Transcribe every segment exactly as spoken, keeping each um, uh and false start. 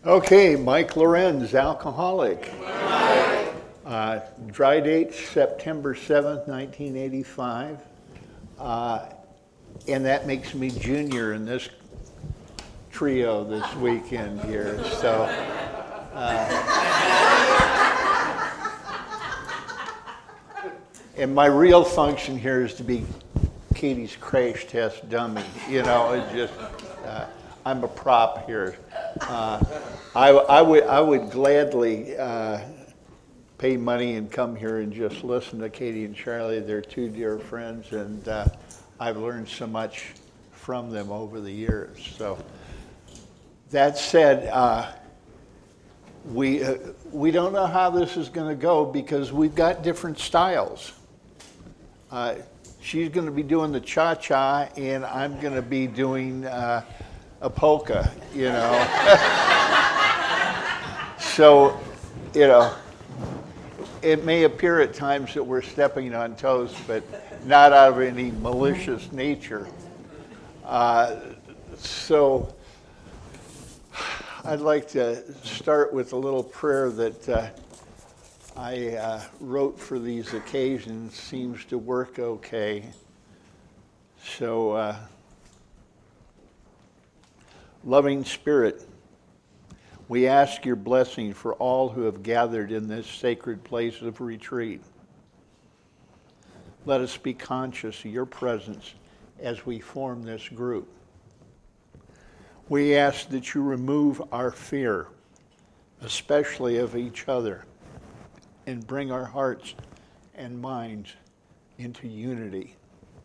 Okay, Mike Lorenz, alcoholic. Uh, dry date, September seventh, nineteen eighty-five. Uh, and that makes me junior in this trio this weekend here. So, uh, and my real function here is to be Katie's crash test dummy. You know, it's just, uh, I'm a prop here. Uh, I, I would I would gladly uh, pay money and come here and just listen to Katie and Charlie. They're two dear friends, and uh, I've learned so much from them over the years. So that said, uh, we uh, we don't know how this is going to go because we've got different styles. Uh, she's going to be doing the cha-cha, and I'm going to be doing uh, a polka, you know. So, you know, it may appear at times that we're stepping on toes, but not out of any malicious nature. Uh, so I'd like to start with a little prayer that uh, I uh, wrote for these occasions. Seems to work okay. So, uh, loving Spirit, we ask your blessing for all who have gathered in this sacred place of retreat. Let us be conscious of your presence as we form this group. We ask that you remove our fear, especially of each other, and bring our hearts and minds into unity.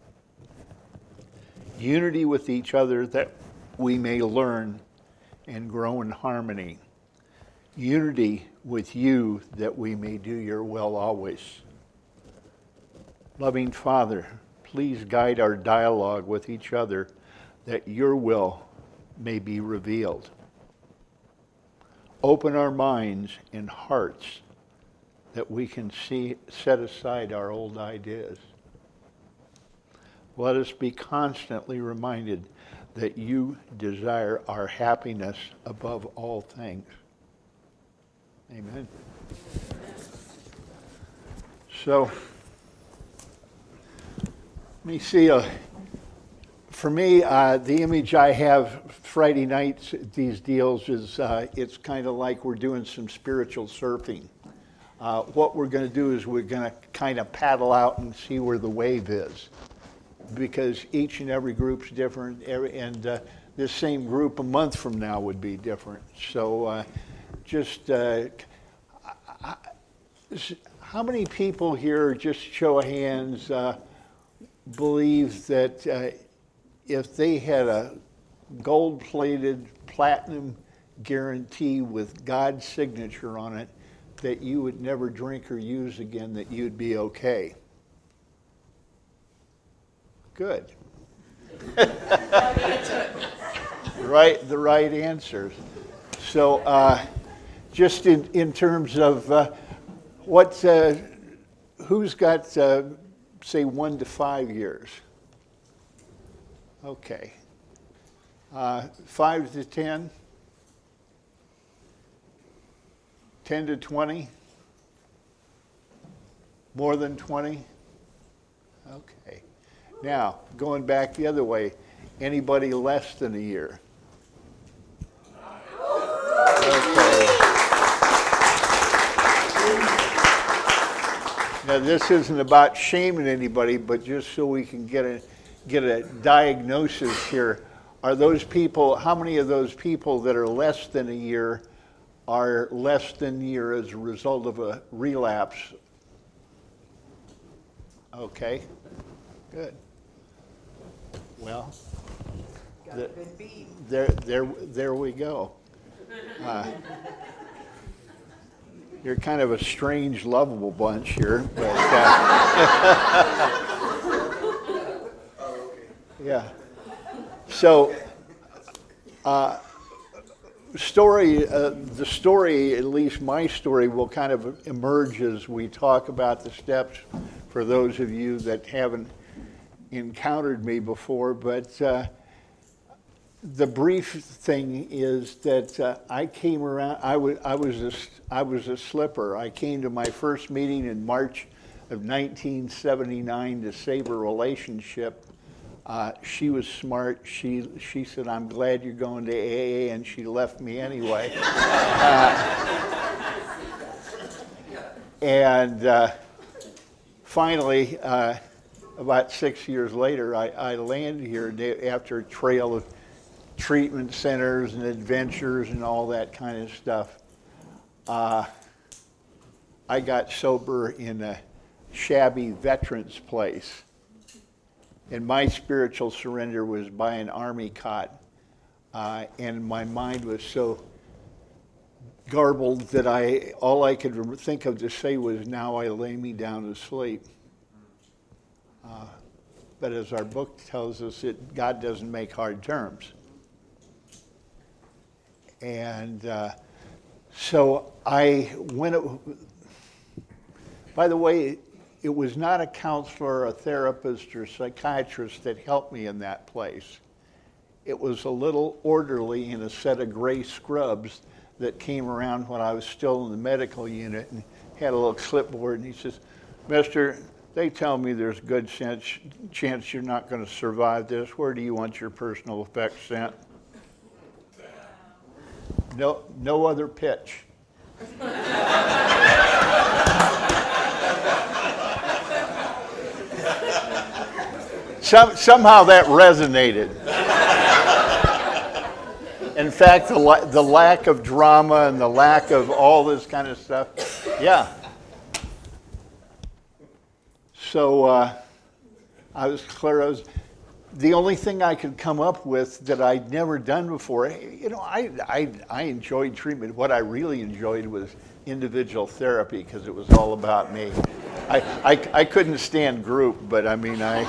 Unity with each other that we may learn and grow in harmony. Unity with you that we may do your will always. Loving Father, please guide our dialogue with each other that your will may be revealed. Open our minds and hearts that we can see, set aside our old ideas. Let us be constantly reminded that you desire our happiness above all things. Amen. So, let me see. Uh, for me, uh, the image I have Friday nights at these deals is uh, it's kind of like we're doing some spiritual surfing. Uh, what we're going to do is we're going to kind of paddle out and see where the wave is, because each and every group's different, every, and uh, this same group a month from now would be different. So uh, just, uh, I, how many people here, just show of hands, uh, believe that uh, if they had a gold-plated platinum guarantee with God's signature on it, that you would never drink or use again, that you'd be okay? Good. Right, the right answers. So, uh, just in, in terms of uh, what, uh, who's got, uh, say, one to five years? Okay. Uh, five to ten? Ten to twenty? More than twenty? Okay. Now, going back the other way, anybody less than a year? Okay. Now, this isn't about shaming anybody, but just so we can get a get a diagnosis here. Are those people, how many of those people that are less than a year are less than a year as a result of a relapse? Okay, good. Well, the, there, there, there we go. Uh, you're kind of a strange, lovable bunch here, but uh, yeah. So, uh, story, uh, the story, at least my story, will kind of emerge as we talk about the steps for those of you that haven't encountered me before, but uh, the brief thing is that uh, I came around. I was I was a, I was a slipper. I came to my first meeting in March of nineteen seventy-nine to save a relationship. Uh, she was smart. She she said, "I'm glad you're going to A A," and she left me anyway. uh, and uh, finally, uh, about six years later, I, I landed here after a trail of treatment centers and adventures and all that kind of stuff. Uh, I got sober in a shabby veterans place. And my spiritual surrender was by an army cot. Uh, and my mind was so garbled that I all I could think of to say was, "Now I lay me down to sleep." Uh, but as our book tells us, it, God doesn't make hard terms. And uh, so I went, by the way, it was not a counselor, a therapist, or psychiatrist that helped me in that place. It was a little orderly in a set of gray scrubs that came around when I was still in the medical unit and had a little clipboard, and he says, "Mister, they tell me there's a good chance, chance you're not going to survive this. Where do you want your personal effects sent?" No, no other pitch. Some, somehow that resonated. In fact, the, la- the lack of drama and the lack of all this kind of stuff, yeah. So uh, I was clear. I was, the only thing I could come up with that I'd never done before, you know, I, I, I enjoyed treatment. What I really enjoyed was individual therapy because it was all about me. I, I, I couldn't stand group, but I mean, I...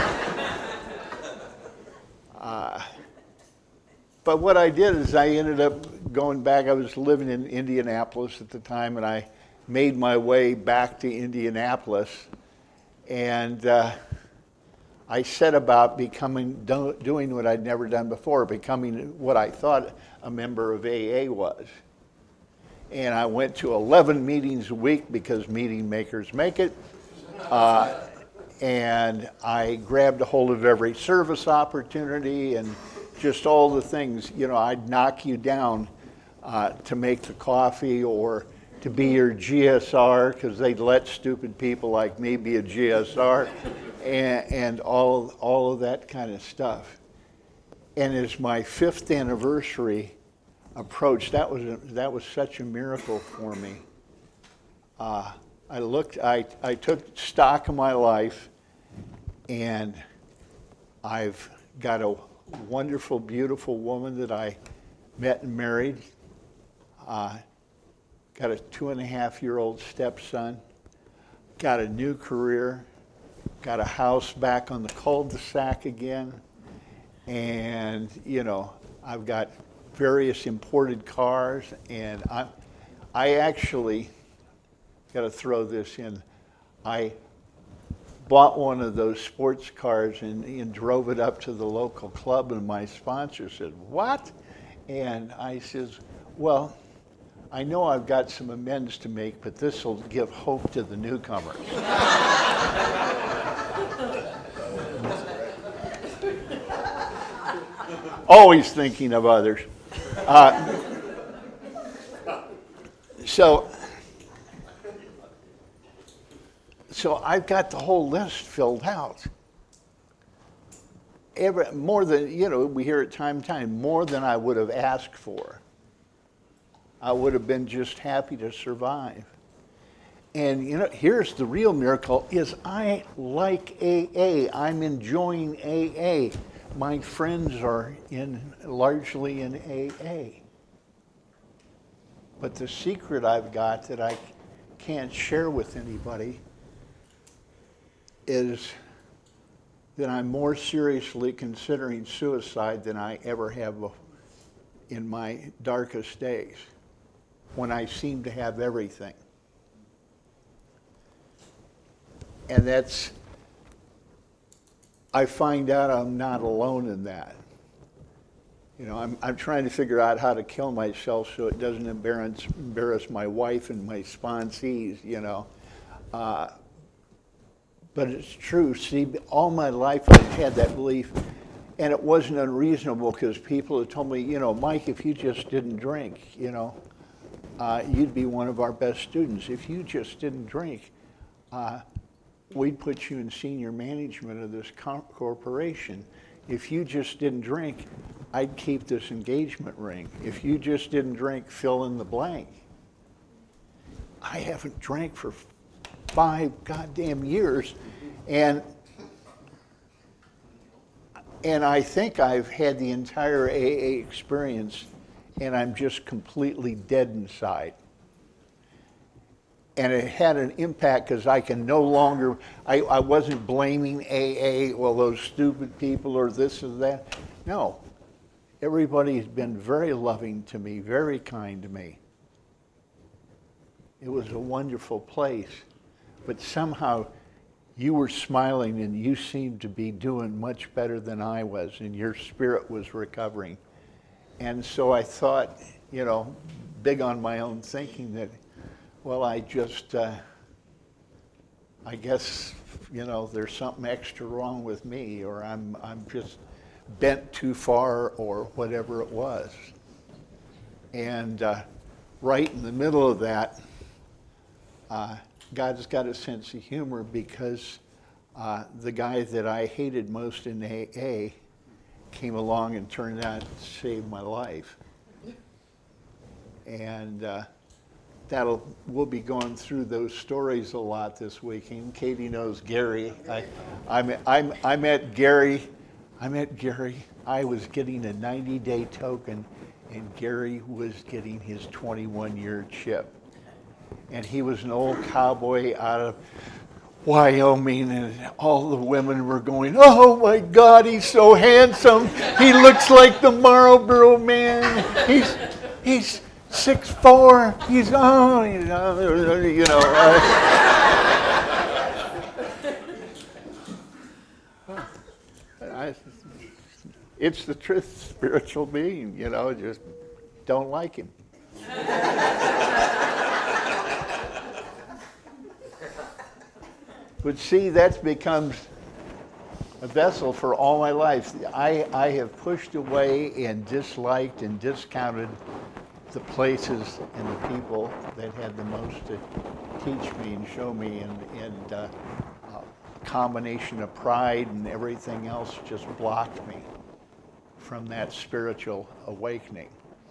uh, but what I did is I ended up going back. I was living in Indianapolis at the time, and I made my way back to Indianapolis, and uh, I set about becoming, do, doing what I'd never done before, becoming what I thought a member of A A was. And I went to eleven meetings a week because meeting makers make it. Uh, and I grabbed a hold of every service opportunity and just all the things. You know, I'd knock you down uh, to make the coffee or to be your G S R because they'd let stupid people like me be a G S R and, and all, all of that kind of stuff. And as my fifth anniversary approach, that was a, that was such a miracle for me. Uh, I looked, I, I took stock of my life, and I've got a wonderful, beautiful woman that I met and married. Uh, got a two and a half year old stepson. Got a new career. Got a house back on the cul-de-sac again, and you know, I've got various imported cars, and I, I actually got to throw this in. I bought one of those sports cars and, and drove it up to the local club, and my sponsor said, "What?" And I says, "Well, I know I've got some amends to make, but this will give hope to the newcomers." Always thinking of others. Uh, so, so I've got the whole list filled out. Every, more than, you know, we hear it time and time, more than I would have asked for. I would have been just happy to survive. And, you know, here's the real miracle, is I like A A. I'm enjoying A A. My friends are in largely in A A. But the secret I've got that I can't share with anybody is that I'm more seriously considering suicide than I ever have in my darkest days, when I seem to have everything. And that's, I find out I'm not alone in that. You know, I'm I'm trying to figure out how to kill myself so it doesn't embarrass embarrass my wife and my sponsees. You know, uh, but it's true. See, all my life I've had that belief, and it wasn't unreasonable because people had told me, you know, Mike, if you just didn't drink, you know, uh, you'd be one of our best students. If you just didn't drink, uh, we'd put you in senior management of this co- corporation. If you just didn't drink, I'd keep this engagement ring. If you just didn't drink, fill in the blank. I haven't drank for five goddamn years, and and I think I've had the entire A A experience, and I'm just completely dead inside. And it had an impact because I can no longer, I, I wasn't blaming A A, well, those stupid people or this or that. No. Everybody's been very loving to me, very kind to me. It was a wonderful place. But somehow you were smiling and you seemed to be doing much better than I was, and your spirit was recovering. And so I thought, you know, big on my own thinking that, well, I just, uh, I guess, you know, there's something extra wrong with me, or I'm, I'm just bent too far, or whatever it was. And uh, right in the middle of that, uh, God's got a sense of humor, because uh, the guy that I hated most in A A came along and turned out to save my life. And uh, that'll we'll be going through those stories a lot this weekend. Katie knows Gary. I I met, I, I met Gary. I met Gary. I was getting a ninety-day token, and Gary was getting his twenty-one-year chip. And he was an old cowboy out of Wyoming, and all the women were going, "Oh my God, he's so handsome. He looks like the Marlboro Man. He's he's six foot four. He's oh, you know, you know." Uh, I, it's the truth, spiritual being. You know, just don't like him. But see, that's becomes a vessel for all my life. I, I have pushed away and disliked and discounted the places and the people that had the most to teach me and show me, and, and uh, a combination of pride and everything else just blocked me from that spiritual awakening.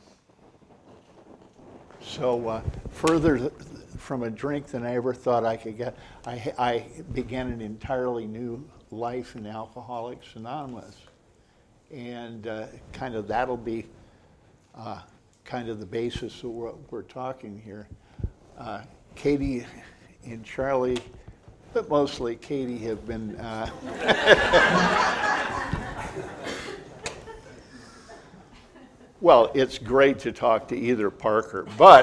So uh, further th- from a drink than I ever thought I could get, I, I began an entirely new life in Alcoholics Anonymous. And uh, kind of that'll be uh, kind of the basis of what we're talking here. Uh, Katie and Charlie, but mostly Katie, have been uh, well, it's great to talk to either Parker, but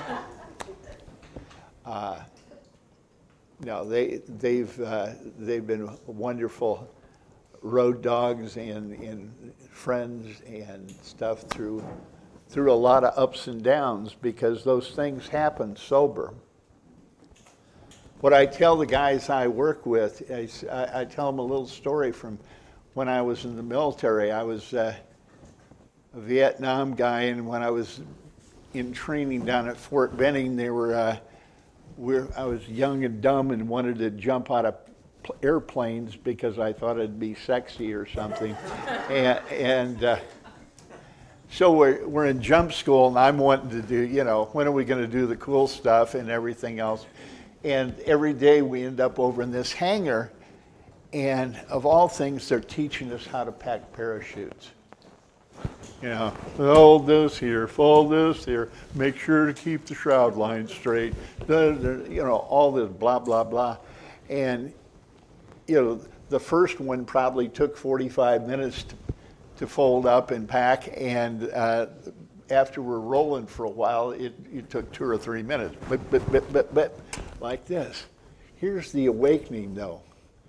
uh, no, they they've uh, they've been wonderful road dogs and, and friends and stuff through through a lot of ups and downs, because those things happen sober. What I tell the guys I work with, I, I tell them a little story from when I was in the military. I was uh, a Vietnam guy, and when I was in training down at Fort Benning, they were, uh, we're, I was young and dumb and wanted to jump out of pl- airplanes because I thought it'd be sexy or something. and and uh, so we're, we're in jump school, and I'm wanting to do, you know, when are we going to do the cool stuff and everything else? And every day we end up over in this hangar, and of all things, they're teaching us how to pack parachutes. You know, fold this here, fold this here, make sure to keep the shroud line straight, you know, all this blah, blah, blah. And, you know, the first one probably took forty-five minutes to, to fold up and pack, and uh, after we're rolling for a while, it, it took two or three minutes, but, but, but, but, but, like this. Here's the awakening, though.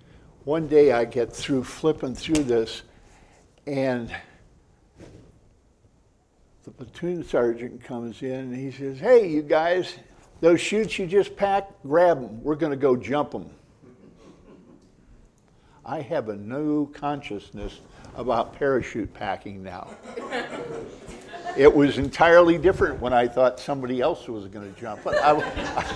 One day I get through flipping through this, and the platoon sergeant comes in and he says, "Hey, you guys, those chutes you just packed, grab them. We're going to go jump them." I have a new consciousness about parachute packing now. It was entirely different when I thought somebody else was going to jump. But I, I,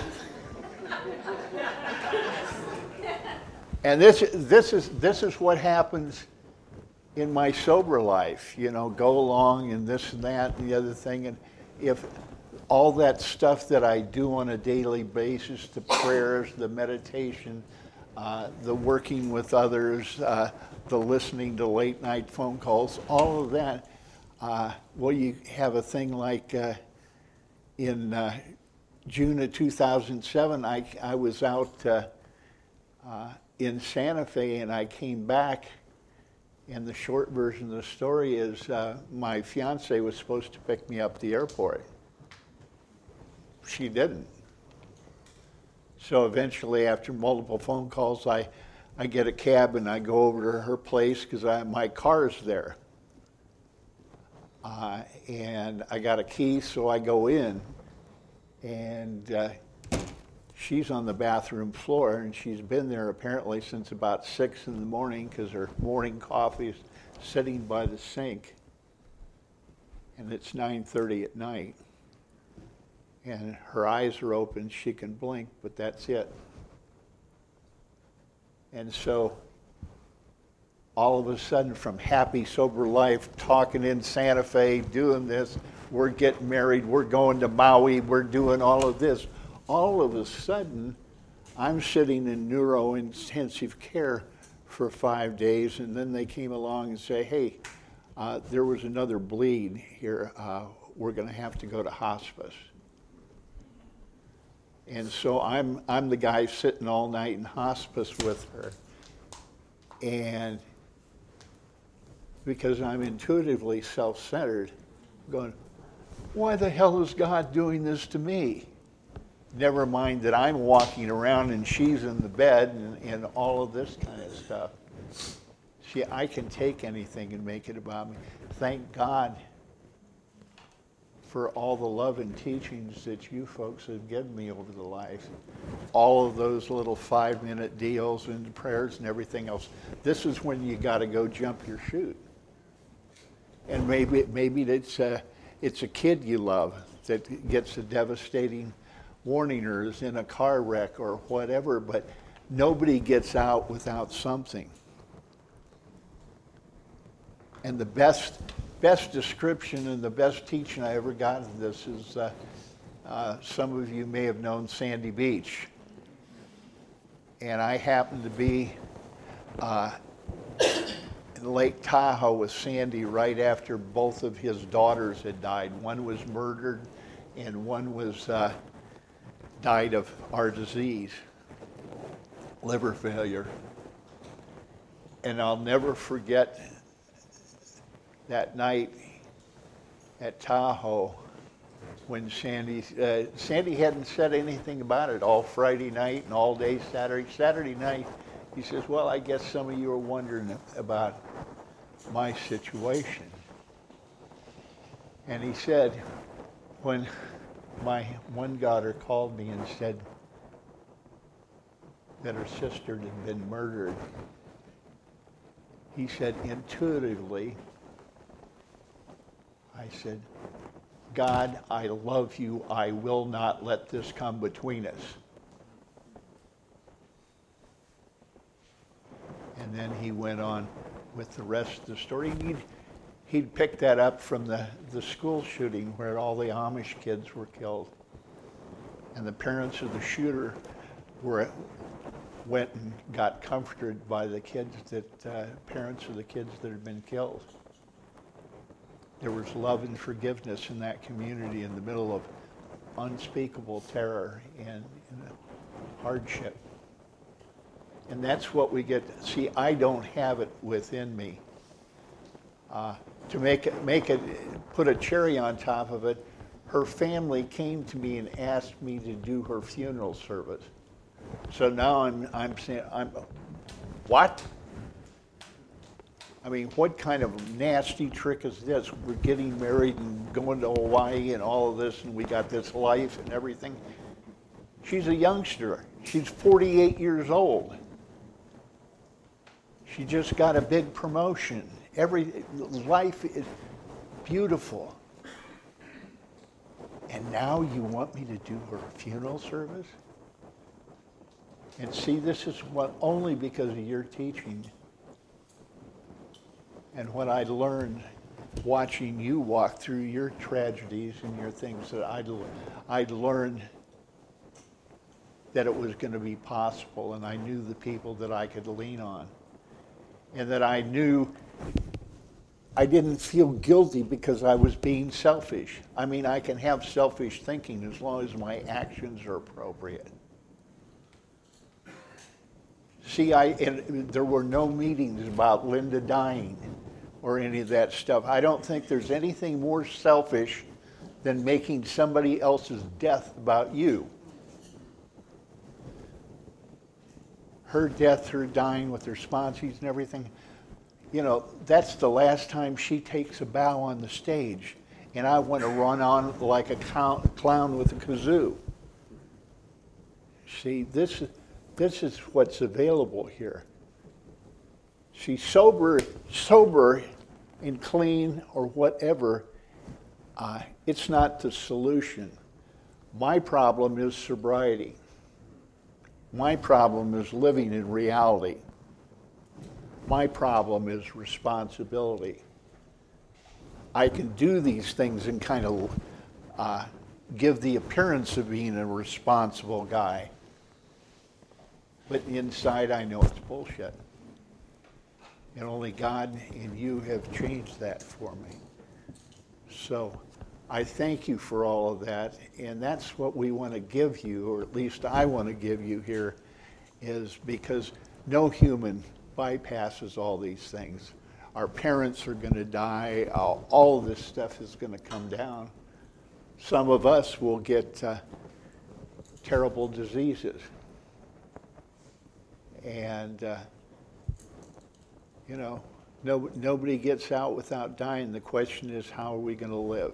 and this, this is this is what happens in my sober life. You know, go along and this and that and the other thing. And if all that stuff that I do on a daily basis, the prayers, the meditation, uh, the working with others, uh, the listening to late night phone calls, all of that. Uh, well, you have a thing like uh, in uh, June of two thousand seven, I, I was out uh, uh, in Santa Fe and I came back, and the short version of the story is uh, my fiance was supposed to pick me up at the airport. She didn't. So eventually, after multiple phone calls, I, I get a cab and I go over to her place because my car's there. Uh, and I got a key, so I go in, and uh, she's on the bathroom floor, and she's been there apparently since about six in the morning because her morning coffee is sitting by the sink, and it's nine thirty at night, and her eyes are open, she can blink, but that's it. And so all of a sudden, from happy, sober life, talking in Santa Fe, doing this, we're getting married, we're going to Maui, we're doing all of this. All of a sudden, I'm sitting in neuro-intensive care for five days, and then they came along and say, "Hey, uh, there was another bleed here. Uh, we're going to have to go to hospice." And so I'm I'm the guy sitting all night in hospice with her, and because I'm intuitively self-centered, going, why the hell is God doing this to me? Never mind that I'm walking around and she's in the bed and, and all of this kind of stuff. See, I can take anything and make it about me. Thank God for all the love and teachings that you folks have given me over the life. All of those little five-minute deals and prayers and everything else. This is when you got to go jump your chute. And maybe maybe it's a, it's a kid you love that gets a devastating warning or is in a car wreck or whatever, but nobody gets out without something. And the best best description and the best teaching I ever got of this is, uh, uh, some of you may have known Sandy Beach. And I happened to be uh, in Lake Tahoe with Sandy right after both of his daughters had died. One was murdered and one was uh, died of our disease, liver failure. And I'll never forget that night at Tahoe when Sandy, uh, Sandy hadn't said anything about it all Friday night and all day Saturday. Saturday night, he says, well, I guess some of you are wondering about my situation. And he said, when my one daughter called me and said that her sister had been murdered, he said, intuitively, I said, God, I love you. I will not let this come between us. And then he went on with the rest of the story. He'd, he'd picked that up from the, the school shooting where all the Amish kids were killed. And the parents of the shooter were, went and got comforted by the kids that, uh, parents of the kids that had been killed. There was love and forgiveness in that community in the middle of unspeakable terror and, and hardship. And that's what we get. See, I don't have it within me. Uh, to make it, make it, put a cherry on top of it, her family came to me and asked me to do her funeral service. So now I'm, I'm saying, I'm, what? I mean, what kind of nasty trick is this? We're getting married and going to Hawaii and all of this, and we got this life and everything. She's a youngster. She's forty-eight years old. She just got a big promotion. Every life is beautiful. And now you want me to do her funeral service? And see, this is what only because of your teaching and what I learned watching you walk through your tragedies and your things, that I'd, I'd learned that it was going to be possible, and I knew the people that I could lean on, and that I knew I didn't feel guilty because I was being selfish. I mean, I can have selfish thinking as long as my actions are appropriate. See, I and there were no meetings about Linda dying or any of that stuff. I don't think there's anything more selfish than making somebody else's death about you. Her death, her dying with her sponsees and everything, you know, that's the last time she takes a bow on the stage. And I want to run on like a clown with a kazoo. See, this, this is what's available here. She's sober, sober and clean or whatever. Uh, it's not the solution. My problem is sobriety. My problem is living in reality. My problem is responsibility. I can do these things and kind of uh, give the appearance of being a responsible guy. But inside I know it's bullshit. And only God and you have changed that for me. So I thank you for all of that. And that's what we want to give you, or at least I want to give you here, is because no human bypasses all these things. Our parents are going to die. All, all this stuff is going to come down. Some of us will get uh, terrible diseases. And, uh, you know, no, nobody gets out without dying. The question is, how are we going to live?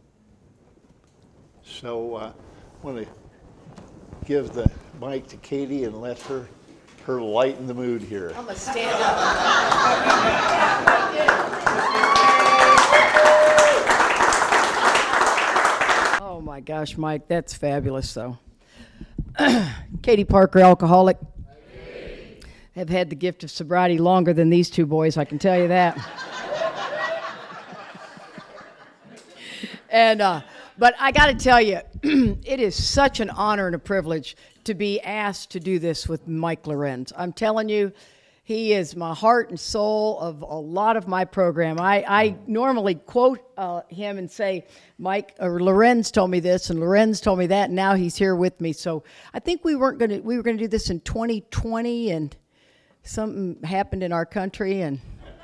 So uh, I want to give the mic to Katie and let her her lighten the mood here. I'm going to stand up. Oh my gosh, Mike, that's fabulous though. Katie Parker, alcoholic. Have had the gift of sobriety longer than these two boys, I can tell you that. and uh, But I got to tell you, it is such an honor and a privilege to be asked to do this with Mike Lorenz. I'm telling you, he is my heart and soul of a lot of my program. I, I normally quote uh, him and say, Mike, or Lorenz told me this, and Lorenz told me that, and now he's here with me. So I think we weren't going to, we were going to do this in twenty twenty, and something happened in our country, and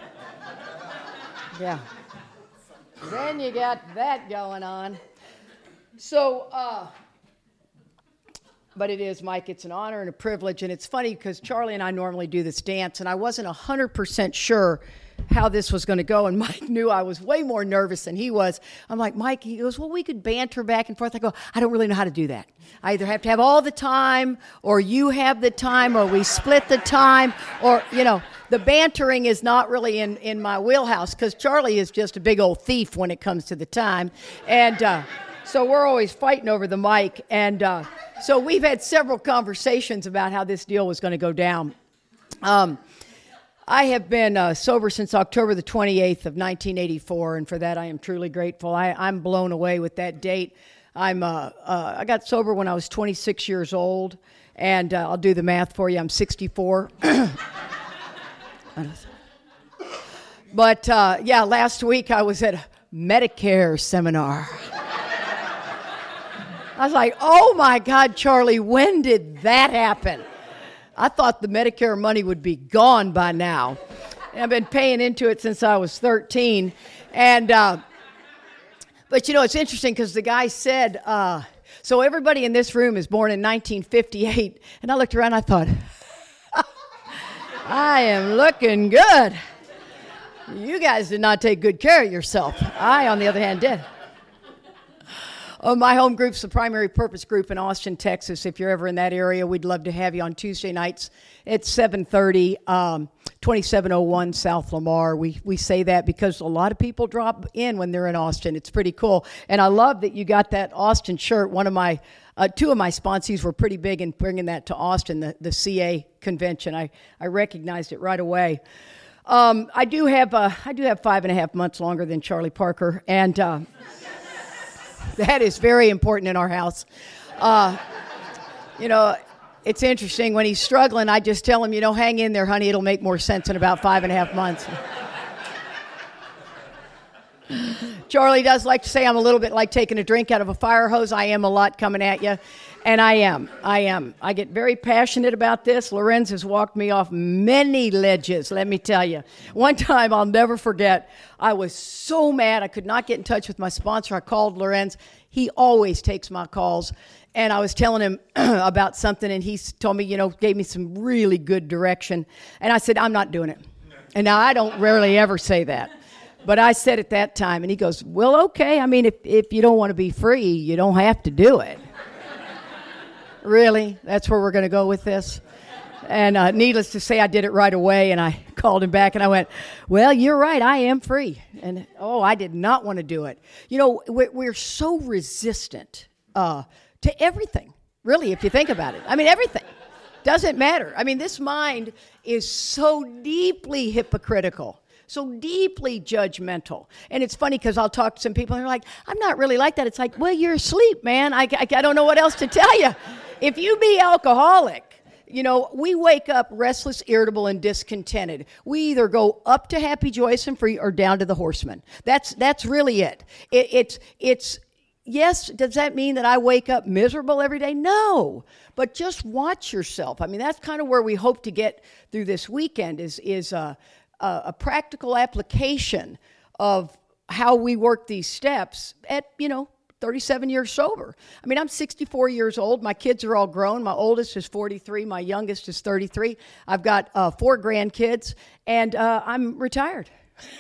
yeah. Then you got that going on. So, uh, but it is, Mike, it's an honor and a privilege, and it's funny because Charlie and I normally do this dance, and I wasn't one hundred percent sure how this was going to go, and Mike knew I was way more nervous than he was. I'm like, Mike, he goes, well, we could banter back and forth. I go, I don't really know how to do that. I either have to have all the time, or you have the time, or we split the time, or, you know, the bantering is not really in, in my wheelhouse because Charlie is just a big old thief when it comes to the time, and uh, so we're always fighting over the mic, and uh, so we've had several conversations about how this deal was going to go down. Um, I have been uh, sober since October the twenty-eighth of nineteen eighty-four, and for that I am truly grateful. I, I'm blown away with that date. I'm uh, uh, I got sober when I was twenty-six years old, and uh, I'll do the math for you. I'm sixty-four. But uh, yeah, last week I was at a Medicare seminar. I was like, oh my God, Charlie, when did that happen? I thought the Medicare money would be gone by now. And I've been paying into it since I was thirteen. And, uh, but you know, it's interesting because the guy said, uh, so everybody in this room is born in nineteen fifty-eight. And I looked around, I thought, I am looking good. You guys did not take good care of yourself. I, on the other hand, did. Oh, my home group's the Primary Purpose Group in Austin, Texas. If you're ever in that area, we'd love to have you on Tuesday nights at seven thirty, um, twenty-seven oh one South Lamar. We we say that because a lot of people drop in when they're in Austin. It's pretty cool. And I love that you got that Austin shirt. One of my, uh, two of my sponsees were pretty big in bringing that to Austin, the, the C A convention. I, I recognized it right away. Um, I do have uh, I do have five and a half months longer than Charlie Parker, and uh, that is very important in our house. Uh, you know, it's interesting. When he's struggling, I just tell him, you know, hang in there, honey. It'll make more sense in about five and a half months. Charlie does like to say I'm a little bit like taking a drink out of a fire hose. I am a lot coming at you. And I am. I am. I get very passionate about this. Lorenz has walked me off many ledges, let me tell you. One time, I'll never forget, I was so mad I could not get in touch with my sponsor. I called Lorenz. He always takes my calls. And I was telling him about something, and he told me, you know, gave me some really good direction. And I said, I'm not doing it. And now I don't rarely ever say that. But I said at that time, and he goes, well, okay. I mean, if, if you don't want to be free, you don't have to do it. Really? That's where we're going to go with this? And uh, needless to say, I did it right away, and I called him back, and I went, well, you're right, I am free. And, oh, I did not want to do it. You know, we're, we're so resistant uh, to everything, really, if you think about it. I mean, everything. Doesn't matter. I mean, this mind is so deeply hypocritical, so deeply judgmental. And it's funny because I'll talk to some people, and they're like, I'm not really like that. It's like, well, you're asleep, man. I, I, I don't know what else to tell you. If you be alcoholic, you know, we wake up restless, irritable, and discontented. We either go up to happy, joyous, and free or down to the horseman. That's that's really it. it it's it's yes, does that mean that I wake up miserable every day? No. But just watch yourself. I mean, that's kind of where we hope to get through this weekend is is a, a, a practical application of how we work these steps at, you know, thirty-seven years sober. I mean, I'm sixty-four years old. My kids are all grown. My oldest is forty-three. My youngest is thirty-three. I've got uh, four grandkids, and uh, I'm retired.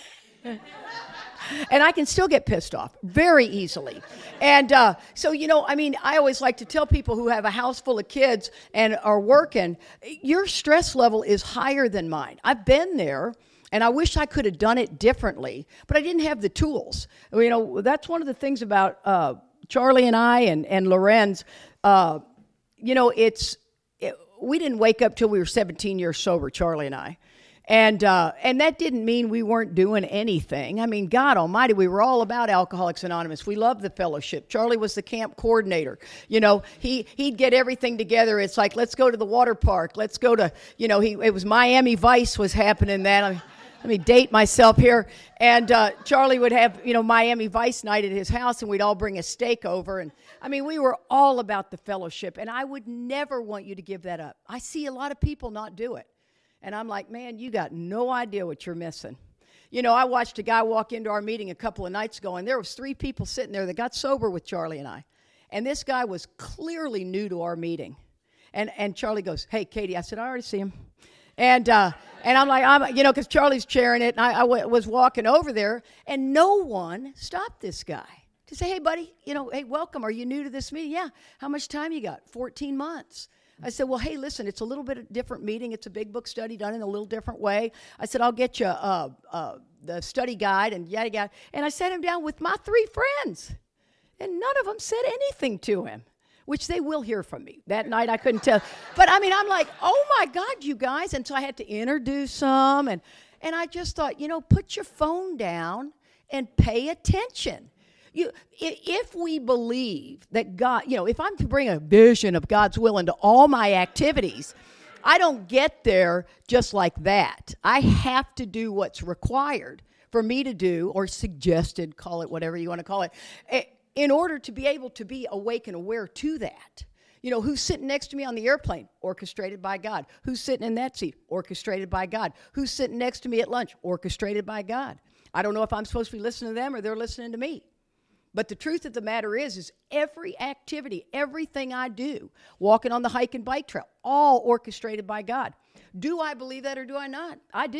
And I can still get pissed off very easily. And uh, so, you know, I mean, I always like to tell people who have a house full of kids and are working, your stress level is higher than mine. I've been there. And I wish I could have done it differently, but I didn't have the tools. You know, that's one of the things about uh, Charlie and I and, and Lorenz. Uh, you know, it's it, we didn't wake up till we were seventeen years sober, Charlie and I. And uh, and that didn't mean we weren't doing anything. I mean, God almighty, we were all about Alcoholics Anonymous. We loved the fellowship. Charlie was the camp coordinator. You know, he, he'd get everything together. It's like, let's go to the water park. Let's go to, you know, he it was Miami Vice was happening then. I mean, let me date myself here. And uh, Charlie would have, you know, Miami Vice night at his house, and we'd all bring a steak over. And, I mean, we were all about the fellowship, and I would never want you to give that up. I see a lot of people not do it. And I'm like, man, you got no idea what you're missing. You know, I watched a guy walk into our meeting a couple of nights ago, and there was three people sitting there that got sober with Charlie and I. And this guy was clearly new to our meeting. And, and Charlie goes, hey, Katie. I said, I already see him. And uh, and I'm like, I'm, you know, because Charlie's chairing it, and I, I w- was walking over there, and no one stopped this guy to say, hey, buddy, you know, hey, welcome. Are you new to this meeting? Yeah. How much time you got? fourteen months. I said, well, hey, listen, it's a little bit of different meeting. It's a big book study done in a little different way. I said, I'll get you uh, uh, the study guide and yada, yada. And I sat him down with my three friends, and none of them said anything to him, which they will hear from me. That night I couldn't tell. But, I mean, I'm like, oh, my God, you guys. And so I had to introduce them. And, and I just thought, you know, put your phone down and pay attention. You, if we believe that God, you know, if I'm to bring a vision of God's will into all my activities, I don't get there just like that. I have to do what's required for me to do, or suggested, call it whatever you want to call it, in order to be able to be awake and aware to that. You know, who's sitting next to me on the airplane? Orchestrated by God. Who's sitting in that seat? Orchestrated by God. Who's sitting next to me at lunch? Orchestrated by God. I don't know if I'm supposed to be listening to them or they're listening to me. But the truth of the matter is, is every activity, everything I do, walking on the hike and bike trail, all orchestrated by God. Do I believe that or do I not? I do.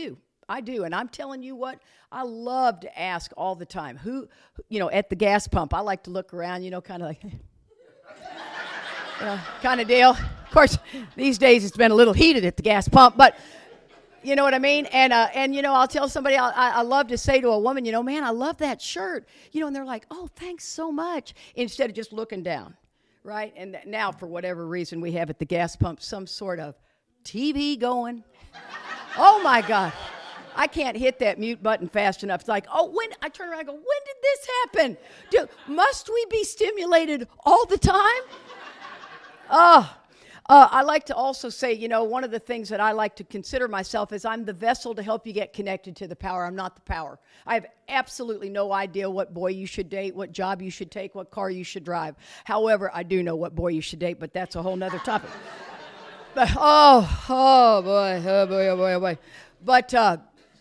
I do. And I'm telling you what, I love to ask all the time. Who, you know, at the gas pump, I like to look around, you know, kind of like, you know, kind of deal. Of course, these days it's been a little heated at the gas pump, but you know what I mean? And, uh, and you know, I'll tell somebody, I, I love to say to a woman, you know, man, I love that shirt. You know, and they're like, oh, thanks so much. Instead of just looking down, right? And th- now, for whatever reason, we have at the gas pump some sort of T V going. Oh, my God. I can't hit that mute button fast enough. It's like, oh, when, I turn around and go, when did this happen? Do, must we be stimulated all the time? Oh, uh, I like to also say, you know, one of the things that I like to consider myself is I'm the vessel to help you get connected to the power. I'm not the power. I have absolutely no idea what boy you should date, what job you should take, what car you should drive. However, I do know what boy you should date, but that's a whole nother topic. But, oh, oh, boy, oh, boy, oh, boy, oh, boy. But uh,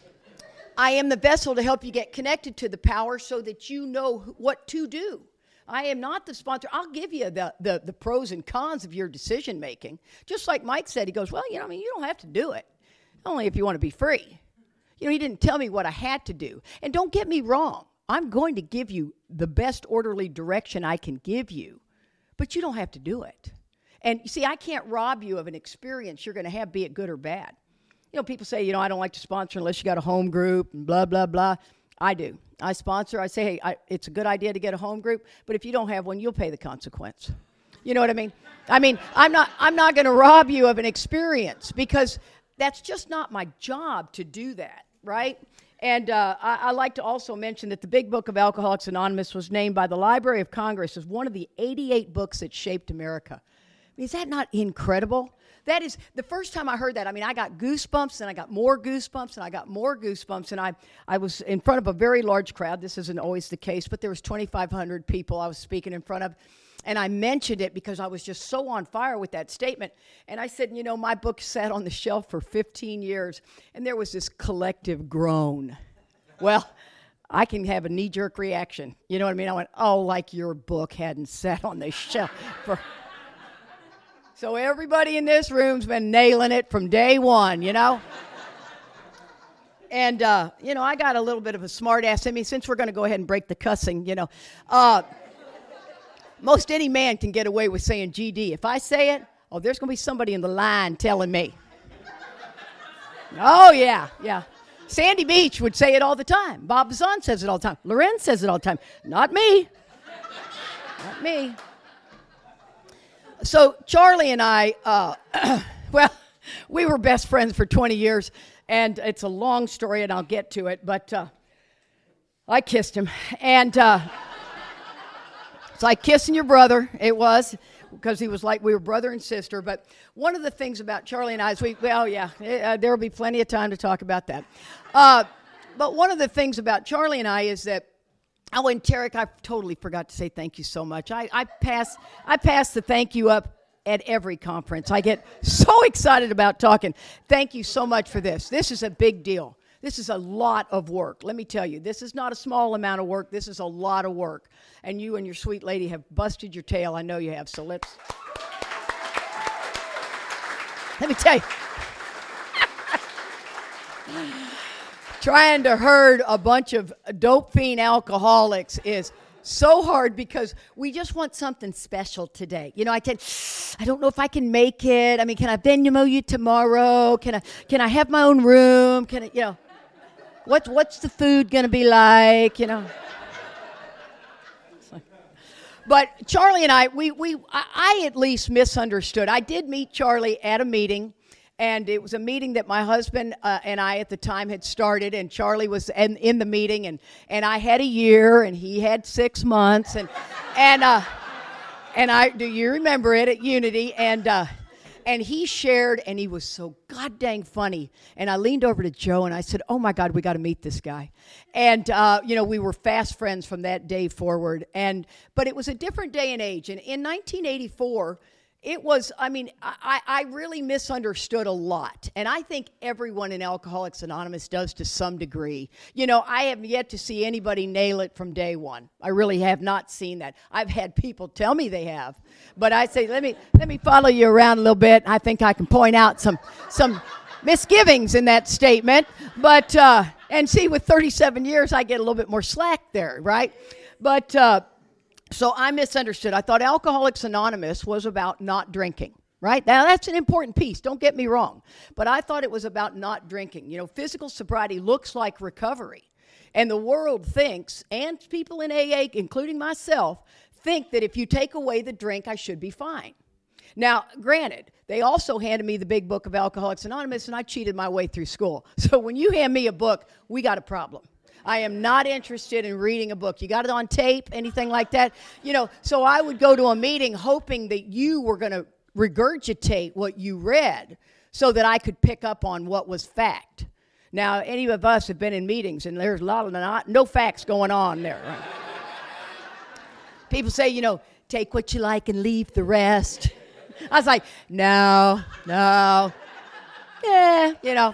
I am the vessel to help you get connected to the power so that you know what to do. I am not the sponsor. I'll give you the, the, the pros and cons of your decision making. Just like Mike said, he goes, well, you know, I mean, you don't have to do it. Only if you want to be free. You know, he didn't tell me what I had to do. And don't get me wrong. I'm going to give you the best orderly direction I can give you. But you don't have to do it. And you see, I can't rob you of an experience you're going to have, be it good or bad. You know, people say, you know, I don't like to sponsor unless you got a home group and blah, blah, blah. I do. I sponsor. I say, hey, I, it's a good idea to get a home group, but if you don't have one, you'll pay the consequence. You know what I mean? I mean, I'm not I'm not going to rob you of an experience because that's just not my job to do that, right? And uh, I, I like to also mention that the Big Book of Alcoholics Anonymous was named by the Library of Congress as one of the eighty-eight books that shaped America. I mean, is that not incredible? That is, the first time I heard that, I mean, I got goosebumps, and I got more goosebumps, and I got more goosebumps, and I, I was in front of a very large crowd. This isn't always the case, but there was twenty-five hundred people I was speaking in front of, and I mentioned it because I was just so on fire with that statement. And I said, you know, my book sat on the shelf for fifteen years, and there was this collective groan. Well, I can have a knee-jerk reaction. You know what I mean? I went, oh, like your book hadn't sat on the shelf for... So everybody in this room's been nailing it from day one, you know? And, uh, you know, I got a little bit of a smart ass in me. Since we're going to go ahead and break the cussing, you know. Uh, most any man can get away with saying G D. If I say it, oh, there's going to be somebody in the line telling me. Oh, yeah, yeah. Sandy Beach would say it all the time. Bob Zahn says it all the time. Loren says it all the time. Not me. Not me. So Charlie and I, uh, well, we were best friends for twenty years, and it's a long story, and I'll get to it, but uh, I kissed him. And uh, it's like kissing your brother, it was, because he was like we were brother and sister. But one of the things about Charlie and I is we, well, yeah, uh, there will be plenty of time to talk about that. Uh, but one of the things about Charlie and I is that, oh, and Tarek, I totally forgot to say thank you so much. I, I pass I pass the thank you up at every conference. I get so excited about talking. Thank you so much for this. This is a big deal. This is a lot of work. Let me tell you, this is not a small amount of work. This is a lot of work. And you and your sweet lady have busted your tail. I know you have. So let's... Let me tell you. Trying to herd a bunch of dope fiend alcoholics is so hard because we just want something special today. You know, I said, I don't know if I can make it. I mean, can I Venmo you tomorrow? Can I can I have my own room? Can I, you know, what what's the food gonna be like? You know. But Charlie and I, we we I, I at least misunderstood. I did meet Charlie at a meeting. And it was a meeting that my husband uh, and I at the time had started, and Charlie was in, in the meeting, and, and I had a year, and he had six months, and and uh, and I do you remember it at Unity, and uh, and he shared, and he was so god dang funny, and I leaned over to Joe and I said, oh my God, we got to meet this guy, and uh, you know we were fast friends from that day forward, and but it was a different day and age, and in nineteen eighty-four. It was, I mean, I, I really misunderstood a lot. And I think everyone in Alcoholics Anonymous does to some degree. You know, I have yet to see anybody nail it from day one. I really have not seen that. I've had people tell me they have. But I say, let me let me follow you around a little bit. I think I can point out some some misgivings in that statement. But, uh, and see, with thirty-seven years, I get a little bit more slack there, right? But, uh, so I misunderstood. I thought Alcoholics Anonymous was about not drinking, right? Now, that's an important piece. Don't get me wrong. But I thought it was about not drinking. You know, physical sobriety looks like recovery. And the world thinks, and people in A A, including myself, think that if you take away the drink, I should be fine. Now, granted, they also handed me the big book of Alcoholics Anonymous, and I cheated my way through school. So when you hand me a book, we got a problem. I am not interested in reading a book. You got it on tape, anything like that? You know, so I would go to a meeting hoping that you were going to regurgitate what you read so that I could pick up on what was fact. Now, any of us have been in meetings, and there's a lot of not, no facts going on there. Right? People say, you know, take what you like and leave the rest. I was like, no, no, yeah, you know.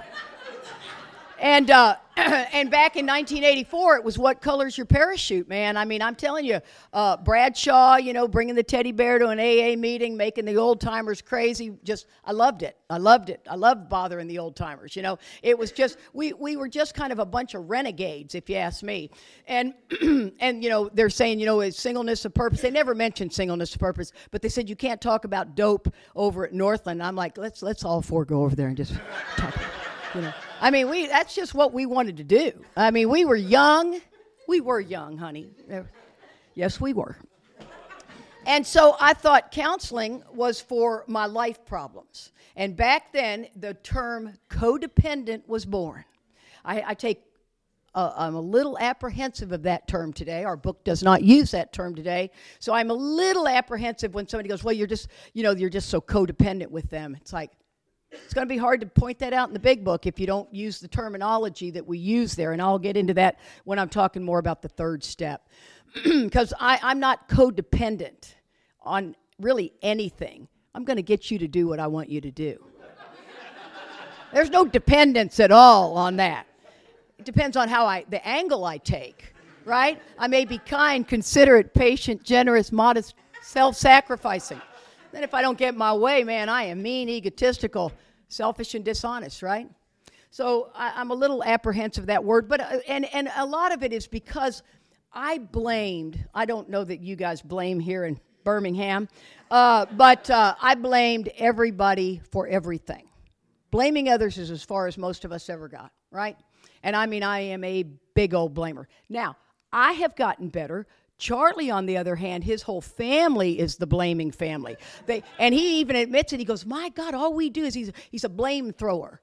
And uh, and back in nineteen eighty-four, it was What Color's Your Parachute, man. I mean, I'm telling you, uh, Bradshaw, you know, bringing the teddy bear to an A A meeting, making the old-timers crazy. Just, I loved it. I loved it. I loved bothering the old-timers, you know. It was just, we we were just kind of a bunch of renegades, if you ask me. And, and you know, they're saying, you know, is singleness of purpose. They never mentioned singleness of purpose, but they said you can't talk about dope over at Northland. I'm like, let's let's all four go over there and just talk, you know. I mean, we that's just what we wanted to do. I mean, we were young. We were young, honey. Yes, we were. And so I thought counseling was for my life problems. And back then, the term codependent was born. I, I take, uh, I'm a little apprehensive of that term today. Our book does not use that term today. So I'm a little apprehensive when somebody goes, well, you're just, you know, you're just so codependent with them. It's like, it's going to be hard to point that out in the big book if you don't use the terminology that we use there, and I'll get into that when I'm talking more about the third step. Because I'm not codependent on really anything. I'm going to get you to do what I want you to do. There's no dependence at all on that. It depends on how I, the angle I take, right? I may be kind, considerate, patient, generous, modest, self-sacrificing. Then if I don't get my way, man, I am mean, egotistical, selfish, and dishonest, right? So I, I'm a little apprehensive of that word, but uh, and, and a lot of it is because I blamed, I don't know that you guys blame here in Birmingham, uh, but uh, I blamed everybody for everything. Blaming others is as far as most of us ever got, right? And I mean, I am a big old blamer. Now, I have gotten better. Charlie, on the other hand, his whole family is the blaming family. They, and he even admits it. He goes, my God, all we do is he's, he's a blame thrower.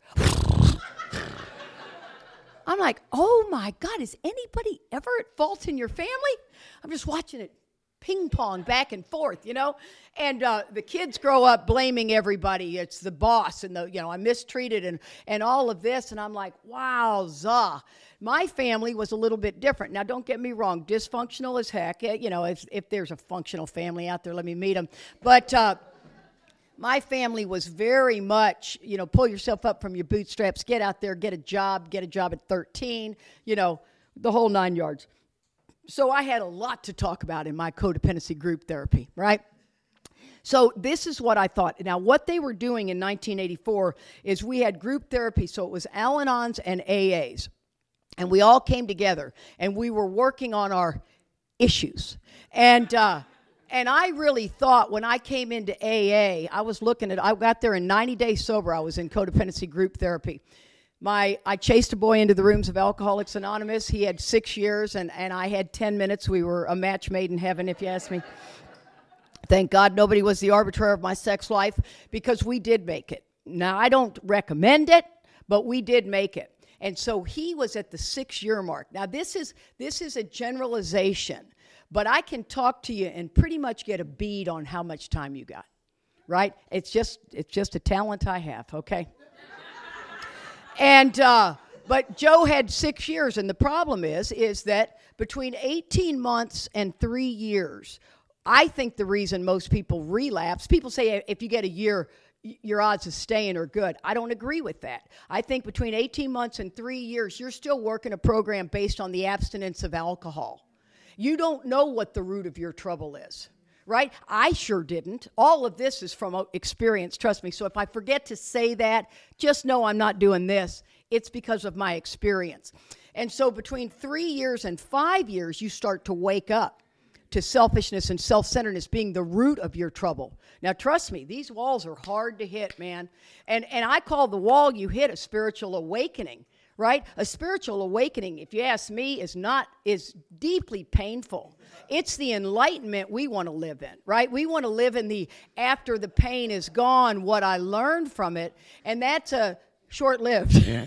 I'm like, oh, my God, is anybody ever at fault in your family? I'm just watching it ping pong back and forth, you know? And uh, the kids grow up blaming everybody. It's the boss and the, you know, I'm mistreated and, and all of this. And I'm like, wowza. My family was a little bit different. Now, don't get me wrong, dysfunctional as heck. You know, if, if there's a functional family out there, let me meet them. But uh, my family was very much, you know, pull yourself up from your bootstraps, get out there, get a job, get a job at thirteen, you know, the whole nine yards. So I had a lot to talk about in my codependency group therapy, right? So this is what I thought. Now, what they were doing in nineteen eighty-four is we had group therapy. So it was Al-Anons and A As. And we all came together, and we were working on our issues. And uh, and I really thought when I came into A A, I was looking at, I got there in ninety days sober. I was in codependency group therapy. My, I chased a boy into the rooms of Alcoholics Anonymous. He had six years, and, and I had ten minutes. We were a match made in heaven, if you ask me. Thank God nobody was the arbiter of my sex life, because we did make it. Now, I don't recommend it, but we did make it. And so he was at the six-year mark. Now, this is this is a generalization, but I can talk to you and pretty much get a bead on how much time you got, right? It's just it's just a talent I have, okay? And uh, but Joe had six years, and the problem is is that between eighteen months and three years, I think the reason most people relapse, people say if you get a year, your odds of staying are good. I don't agree with that. I think between eighteen months and three years, you're still working a program based on the abstinence of alcohol. You don't know what the root of your trouble is, right? I sure didn't. All of this is from experience, trust me. So if I forget to say that, just know I'm not doing this. It's because of my experience. And so between three years and five years, you start to wake up to selfishness and self-centeredness being the root of your trouble. Now, trust me, these walls are hard to hit, man. And, and I call the wall you hit a spiritual awakening, right? A spiritual awakening, if you ask me, is not, is deeply painful. It's the enlightenment we want to live in, right? We want to live in the after the pain is gone, what I learned from it. And that's a short-lived. Yeah.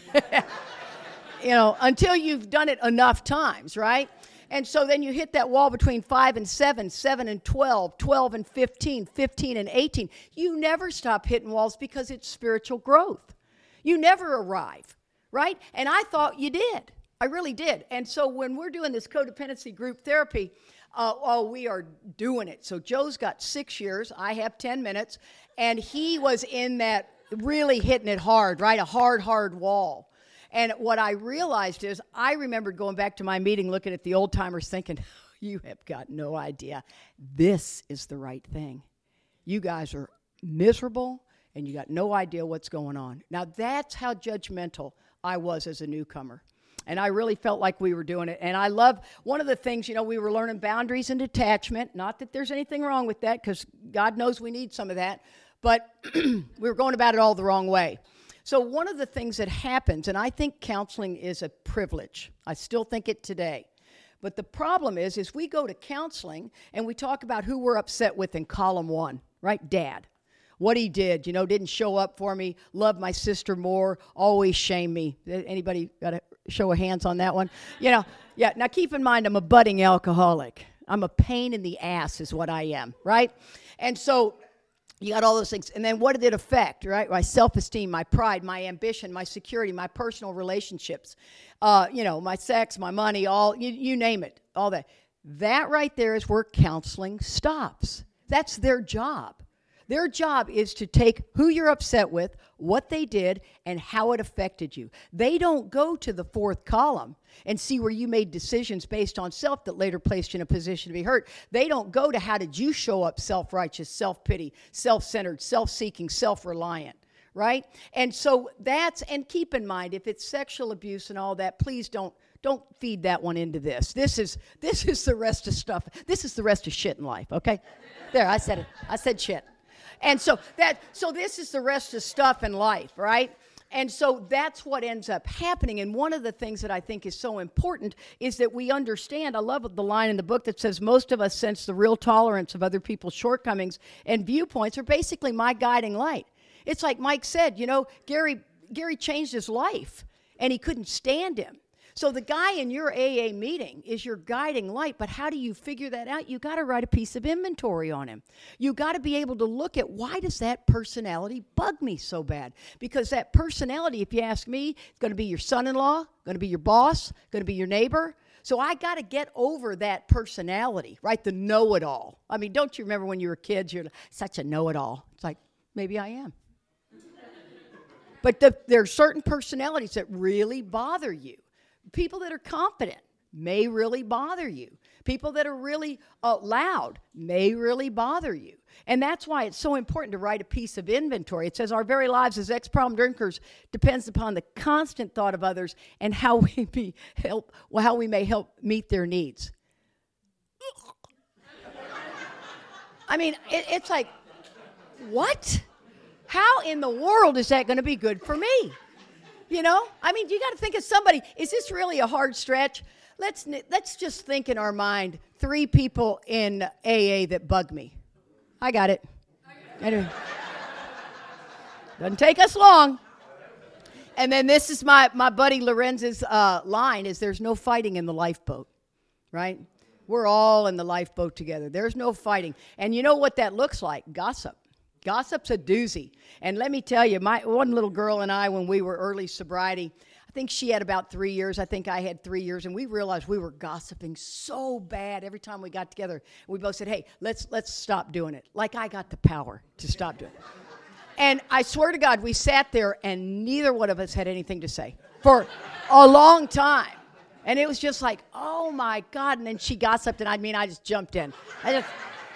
You know, until you've done it enough times, right? And so then you hit that wall between five and seven, seven and twelve, twelve and fifteen, fifteen and eighteen. You never stop hitting walls because it's spiritual growth. You never arrive, right? And I thought you did. I really did. And so when we're doing this codependency group therapy, uh, oh, we are doing it. So Joe's got six years. I have ten minutes. And he was in that really hitting it hard, right? A hard, hard wall. And what I realized is I remembered going back to my meeting, looking at the old timers thinking, you have got no idea. This is the right thing. You guys are miserable and you got no idea what's going on. Now that's how judgmental I was as a newcomer. And I really felt like we were doing it. And I love one of the things, you know, we were learning boundaries and detachment. Not that there's anything wrong with that, because God knows we need some of that. But we were going about it all the wrong way. So one of the things that happens, and I think counseling is a privilege. I still think it today. But the problem is, is we go to counseling and we talk about who we're upset with in column one, right? Dad. What he did, you know, didn't show up for me, loved my sister more, always shamed me. Anybody got a show of hands on that one? You know, yeah. Now keep in mind, I'm a budding alcoholic. I'm a pain in the ass is what I am, right? And so you got all those things. And then what did it affect, right? My self-esteem, my pride, my ambition, my security, my personal relationships, uh, you know, my sex, my money, all, you, you name it, all that. That right there is where counseling stops. That's their job. Their job is to take who you're upset with, what they did, and how it affected you. They don't go to the fourth column and see where you made decisions based on self that later placed you in a position to be hurt. They don't go to how did you show up self-righteous, self-pity, self-centered, self-seeking, self-reliant, right? And so that's, and keep in mind, if it's sexual abuse and all that, please don't Don't feed that one into this. This is this is the rest of stuff. This is the rest of shit in life, okay? There, I said it. I said shit. And so that so this is the rest of stuff in life, right? And so that's what ends up happening. And one of the things that I think is so important is that we understand, I love the line in the book that says, most of us sense the real tolerance of other people's shortcomings and viewpoints are basically my guiding light. It's like Mike said, you know, Gary Gary changed his life and he couldn't stand him. So the guy in your A A meeting is your guiding light, but how do you figure that out? You got to write a piece of inventory on him. You got to be able to look at, why does that personality bug me so bad? Because that personality, if you ask me, is going to be your son-in-law, going to be your boss, going to be your neighbor. So I got to get over that personality, right? The know-it-all. I mean, don't you remember when you were kids, you're such a know-it-all. It's like, maybe I am. But the, there are certain personalities that really bother you. People that are confident may really bother you. People that are really uh, loud may really bother you. And that's why it's so important to write a piece of inventory. It says our very lives as ex-problem drinkers depends upon the constant thought of others and how we be help, well, how we may help meet their needs. I mean, it, it's like, what? How in the world is that going to be good for me? You know, I mean, you got to think of somebody. Is this really a hard stretch? Let's let's just think in our mind three people in A A that bug me. I got it. Anyway. Doesn't take us long. And then this is my, my buddy Lorenz's uh, line is there's no fighting in the lifeboat, right? We're all in the lifeboat together. There's no fighting. And you know what that looks like? Gossip. Gossip's a doozy. And let me tell you, my one little girl and I, when we were early sobriety, I think she had about three years. I think I had three years. And we realized we were gossiping so bad every time we got together. We both said, hey, let's let's stop doing it. Like I got the power to stop doing it. And I swear to God, we sat there and neither one of us had anything to say for a long time. And it was just like, oh, my God. And then she gossiped, and I mean, I just jumped in. I just...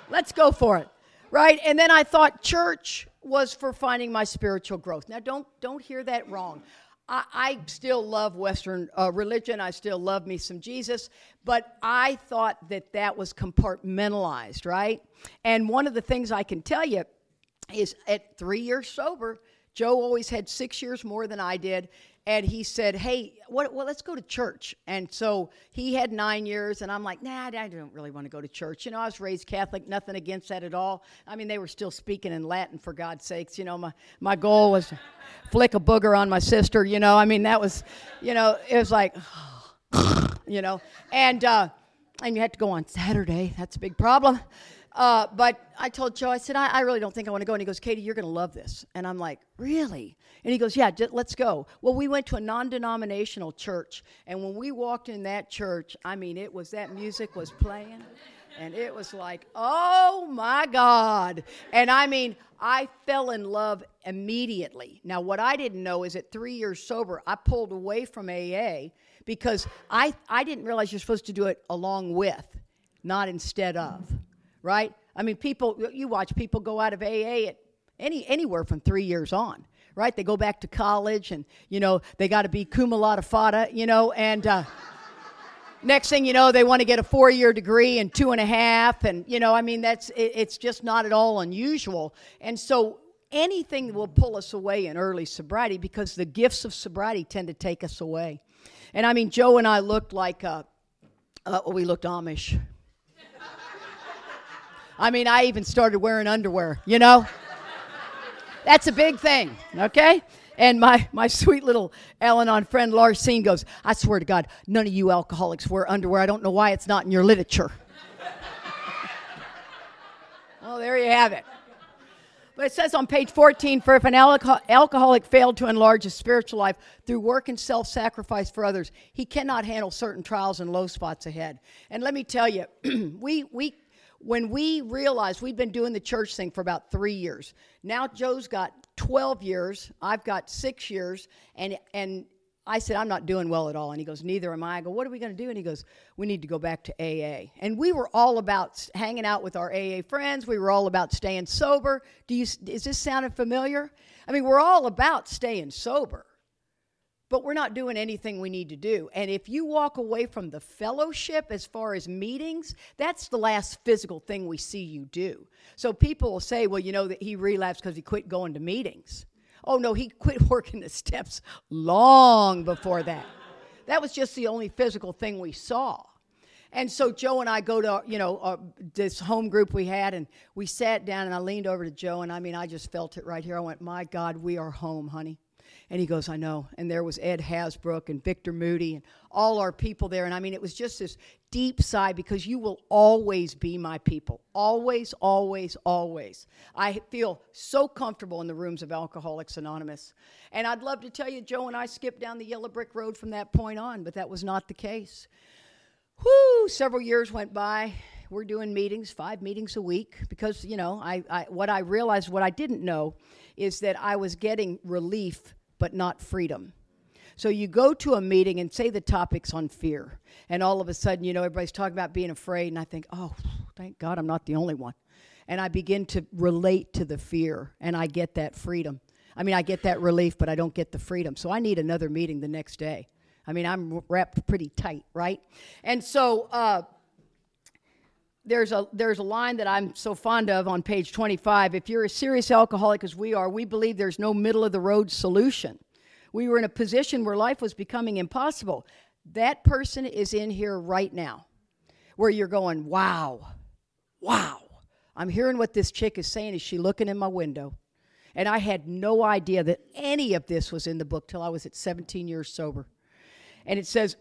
Let's go for it, right? And then I thought church was for finding my spiritual growth. Now, don't don't hear that wrong. I, I still love Western uh, religion. I still love me some Jesus. But I thought that that was compartmentalized, right? And one of the things I can tell you is at three years sober, Joe always had six years more than I did. And he said, hey, what, well, let's go to church. And so he had nine years, and I'm like, nah, I don't really want to go to church. You know, I was raised Catholic, nothing against that at all. I mean, they were still speaking in Latin, for God's sakes. You know, my, my goal was to flick a booger on my sister, you know. I mean, that was, you know, it was like, you know. And, uh, and you had to go on Saturday. That's a big problem. Uh, but I told Joe, I said, I, I really don't think I want to go. And he goes, Katie, you're going to love this. And I'm like, really? And he goes, yeah, j- let's go. Well, we went to a non-denominational church. And when we walked in that church, I mean, it was, that music was playing. And it was like, oh, my God. And I mean, I fell in love immediately. Now, what I didn't know is at three years sober, I pulled away from A A because I, I didn't realize you're supposed to do it along with, not instead of. Right? I mean, people, you watch people go out of A A at any anywhere from three years on, right? They go back to college and, you know, they got to be cum laude fada, you know, and uh, next thing you know, they want to get a four-year degree in two and a half. And, you know, I mean, that's, it, it's just not at all unusual. And so anything will pull us away in early sobriety because the gifts of sobriety tend to take us away. And I mean, Joe and I looked like, uh, uh, we looked Amish. I mean, I even started wearing underwear, you know? That's a big thing, okay? And my, my sweet little Al-Anon friend, Larsine, goes, I swear to God, none of you alcoholics wear underwear. I don't know why it's not in your literature. Well, there you have it. But it says on page fourteen, for if an alco- alcoholic failed to enlarge his spiritual life through work and self-sacrifice for others, he cannot handle certain trials and low spots ahead. And let me tell you, we we... when we realized we'd been doing the church thing for about three years. Now Joe's got twelve years. I've got six years. And and I said, I'm not doing well at all. And he goes, neither am I. I go, what are we going to do? And he goes, we need to go back to A A. And we were all about hanging out with our A A friends. We were all about staying sober. Do you? Is this sounding familiar? I mean, we're all about staying sober. But we're not doing anything we need to do. And if you walk away from the fellowship as far as meetings, that's the last physical thing we see you do. So people will say, well, you know, that he relapsed because he quit going to meetings. Oh, no, he quit working the steps long before that. That was just the only physical thing we saw. And so Joe and I go to, you know, uh, this home group we had, and we sat down, and I leaned over to Joe, and I mean, I just felt it right here. I went, my God, we are home, honey. And he goes, I know. And there was Ed Hasbrook and Victor Moody and all our people there. And I mean, it was just this deep sigh because you will always be my people. Always, always, always. I feel so comfortable in the rooms of Alcoholics Anonymous. And I'd love to tell you, Joe and I skipped down the yellow brick road from that point on, but that was not the case. Whew, several years went by. We're doing meetings, five meetings a week, because, you know, I, I what I realized, what I didn't know, is that I was getting relief but not freedom. So you go to a meeting and say the topic's on fear, and all of a sudden, you know, everybody's talking about being afraid, and I think, oh, thank God I'm not the only one. And I begin to relate to the fear, and I get that freedom. I mean, I get that relief, but I don't get the freedom. So I need another meeting the next day. I mean, I'm wrapped pretty tight, right? And so uh, There's a there's a line that I'm so fond of on page twenty-five. If you're a serious alcoholic as we are, we believe there's no middle-of-the-road solution. We were in a position where life was becoming impossible. That person is in here right now, where you're going, wow, wow. I'm hearing what this chick is saying. Is she looking in my window? And I had no idea that any of this was in the book till I was at seventeen years sober. And it says,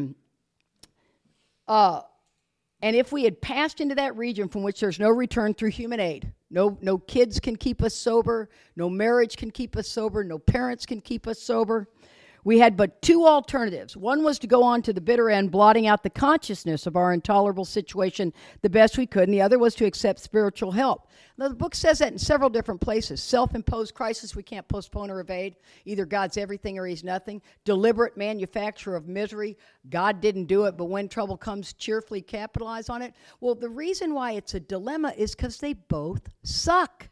uh, and if we had passed into that region from which there's no return through human aid, no no kids can keep us sober, no marriage can keep us sober, no parents can keep us sober, We had but two alternatives. One was to go on to the bitter end, blotting out the consciousness of our intolerable situation the best we could, and the other was to accept spiritual help. Now, the book says that in several different places. Self-imposed crisis, we can't postpone or evade. Either God's everything or he's nothing. Deliberate manufacture of misery. God didn't do it, but when trouble comes, cheerfully capitalize on it. Well, the reason why it's a dilemma is because they both suck.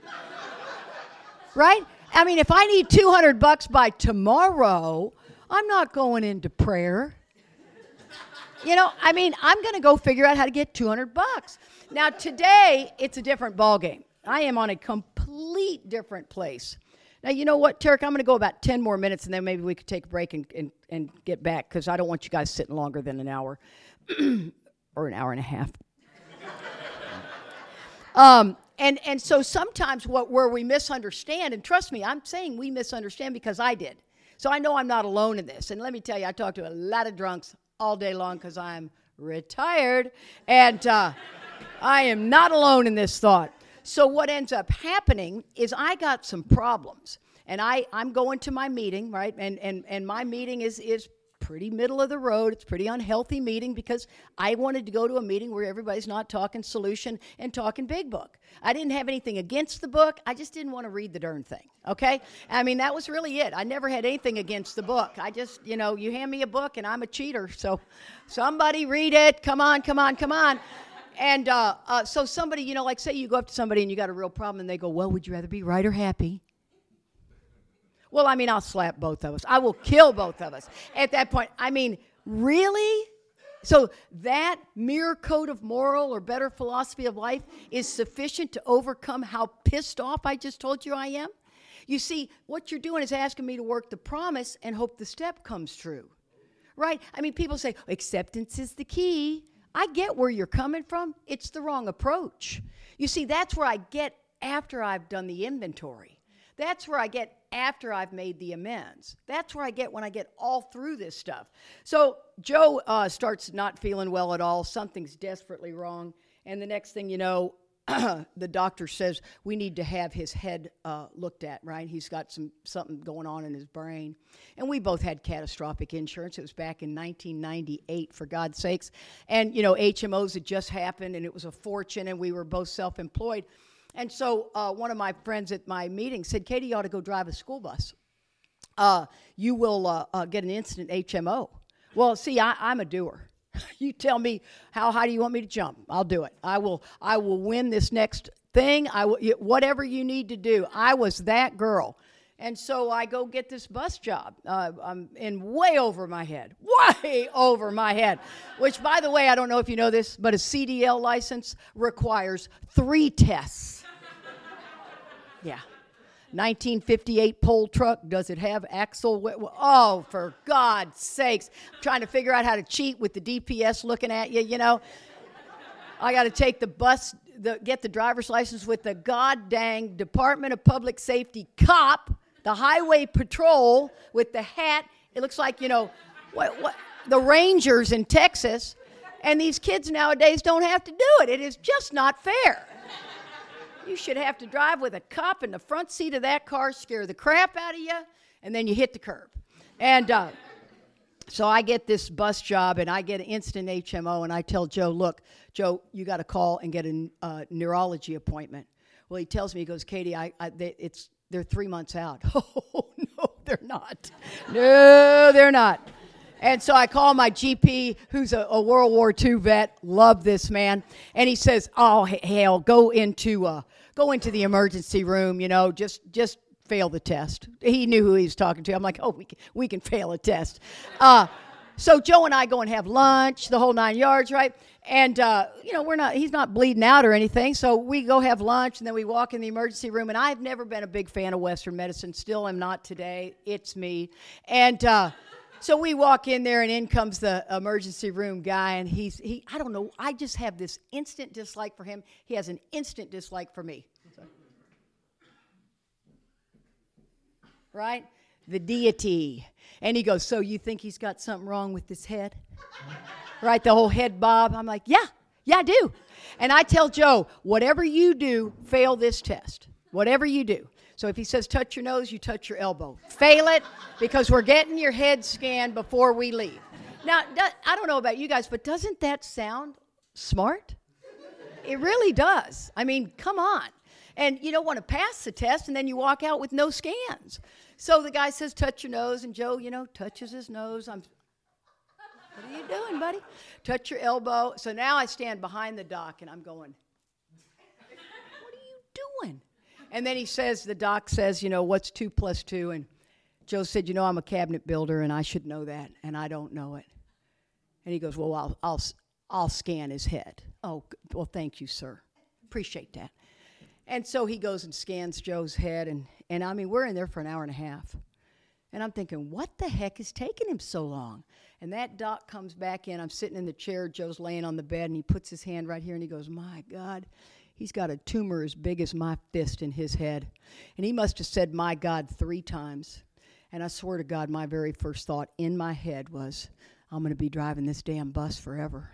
Right? I mean, if I need two hundred bucks by tomorrow, I'm not going into prayer. You know, I mean, I'm going to go figure out how to get two hundred bucks. Now, today, it's a different ballgame. I am on a complete different place. Now, you know what, Tarek? I'm going to go about ten more minutes, and then maybe we could take a break and, and, and get back, because I don't want you guys sitting longer than an hour or an hour and a half. um. And and so sometimes what where we misunderstand, and trust me, I'm saying we misunderstand because I did. So I know I'm not alone in this. And let me tell you, I talk to a lot of drunks all day long because I'm retired. And uh, I am not alone in this thought. So what ends up happening is I got some problems. And I, I'm going to my meeting, right? And and and my meeting is is pretty middle of the road. It's a pretty unhealthy meeting because I wanted to go to a meeting where everybody's not talking solution and talking big book. I didn't have anything against the book. I just didn't want to read the darn thing, okay? I mean, that was really it. I never had anything against the book. I just, you know, you hand me a book and I'm a cheater, so somebody read it. Come on, come on, come on. And uh, uh, so somebody, you know, like say you go up to somebody and you got a real problem and they go, well, would you rather be right or happy? Well, I mean, I'll slap both of us. I will kill both of us at that point. I mean, really? So that mere code of moral or better philosophy of life is sufficient to overcome how pissed off I just told you I am? You see, what you're doing is asking me to work the promise and hope the step comes true, right? I mean, people say, acceptance is the key. I get where you're coming from. It's the wrong approach. You see, that's where I get after I've done the inventory. That's where I get after I've made the amends. That's where I get when I get all through this stuff. So Joe uh, starts not feeling well at all. Something's desperately wrong. And the next thing you know, the doctor says we need to have his head uh, looked at, right? He's got some something going on in his brain. And we both had catastrophic insurance. It was back in nineteen ninety-eight, for God's sakes. And, you know, H M Os had just happened, and it was a fortune, and we were both self-employed. And so uh, one of my friends at my meeting said, Katie, you ought to go drive a school bus. Uh, you will uh, uh, get an instant H M O. Well, see, I, I'm a doer. You tell me how high do you want me to jump? I'll do it. I will I will win this next thing. I will, whatever you need to do. I was that girl. And so I go get this bus job. Uh, I'm in way over my head, way over my head, which, by the way, I don't know if you know this, but a C D L license requires three tests. Yeah. nineteen fifty-eight pole truck. Does it have axle? Oh, for God's sakes. I'm trying to figure out how to cheat with the D P S looking at you, you know. I got to take the bus, the, get the driver's license with the god dang Department of Public Safety cop, the highway patrol with the hat. It looks like, you know, what, what, the Rangers in Texas. And these kids nowadays don't have to do it. It is just not fair. You should have to drive with a cop in the front seat of that car, scare the crap out of you, and then you hit the curb. And uh, so I get this bus job, and I get an instant H M O, and I tell Joe, look, Joe, you got to call and get a uh, neurology appointment. Well, he tells me, he goes, Katie, I, I, they, it's they're three months out. Oh, no, they're not. No, they're not. And so I call my G P, who's a, a World War Two vet, love this man, and he says, oh, hell, go into uh, go into the emergency room, you know, just just fail the test. He knew who he was talking to. I'm like, oh, we can, we can fail a test. Uh, so Joe and I go and have lunch, the whole nine yards, right? And, uh, you know, we're not, he's not bleeding out or anything, so we go have lunch, and then we walk in the emergency room, and I've never been a big fan of Western medicine, still am not today. It's me. And, uh, So we walk in there, and in comes the emergency room guy, and he's, he, I don't know, I just have this instant dislike for him. He has an instant dislike for me. Right? The deity. And he goes, so you think he's got something wrong with his head? Right? The whole head bob. I'm like, yeah, yeah, I do. And I tell Joe, whatever you do, fail this test. Whatever you do. So if he says touch your nose, you touch your elbow. Fail it, because we're getting your head scanned before we leave. Now, I don't know about you guys, but doesn't that sound smart? It really does. I mean, come on. And you don't want to pass the test, and then you walk out with no scans. So the guy says, touch your nose, and Joe, you know, touches his nose. I'm, what are you doing, buddy? Touch your elbow. So now I stand behind the doc, and I'm going, what are you doing? And then he says, the doc says, you know, what's two plus two? And Joe said, you know, I'm a cabinet builder, and I should know that, and I don't know it. And he goes, well, I'll, I'll, I'll scan his head. Oh, well, thank you, sir. Appreciate that. And so he goes and scans Joe's head, and, and I mean, we're in there for an hour and a half. And I'm thinking, what the heck is taking him so long? And that doc comes back in. I'm sitting in the chair. Joe's laying on the bed, and he puts his hand right here, and he goes, my God, he's got a tumor as big as my fist in his head. And he must have said, my God, three times. And I swear to God, my very first thought in my head was, I'm going to be driving this damn bus forever.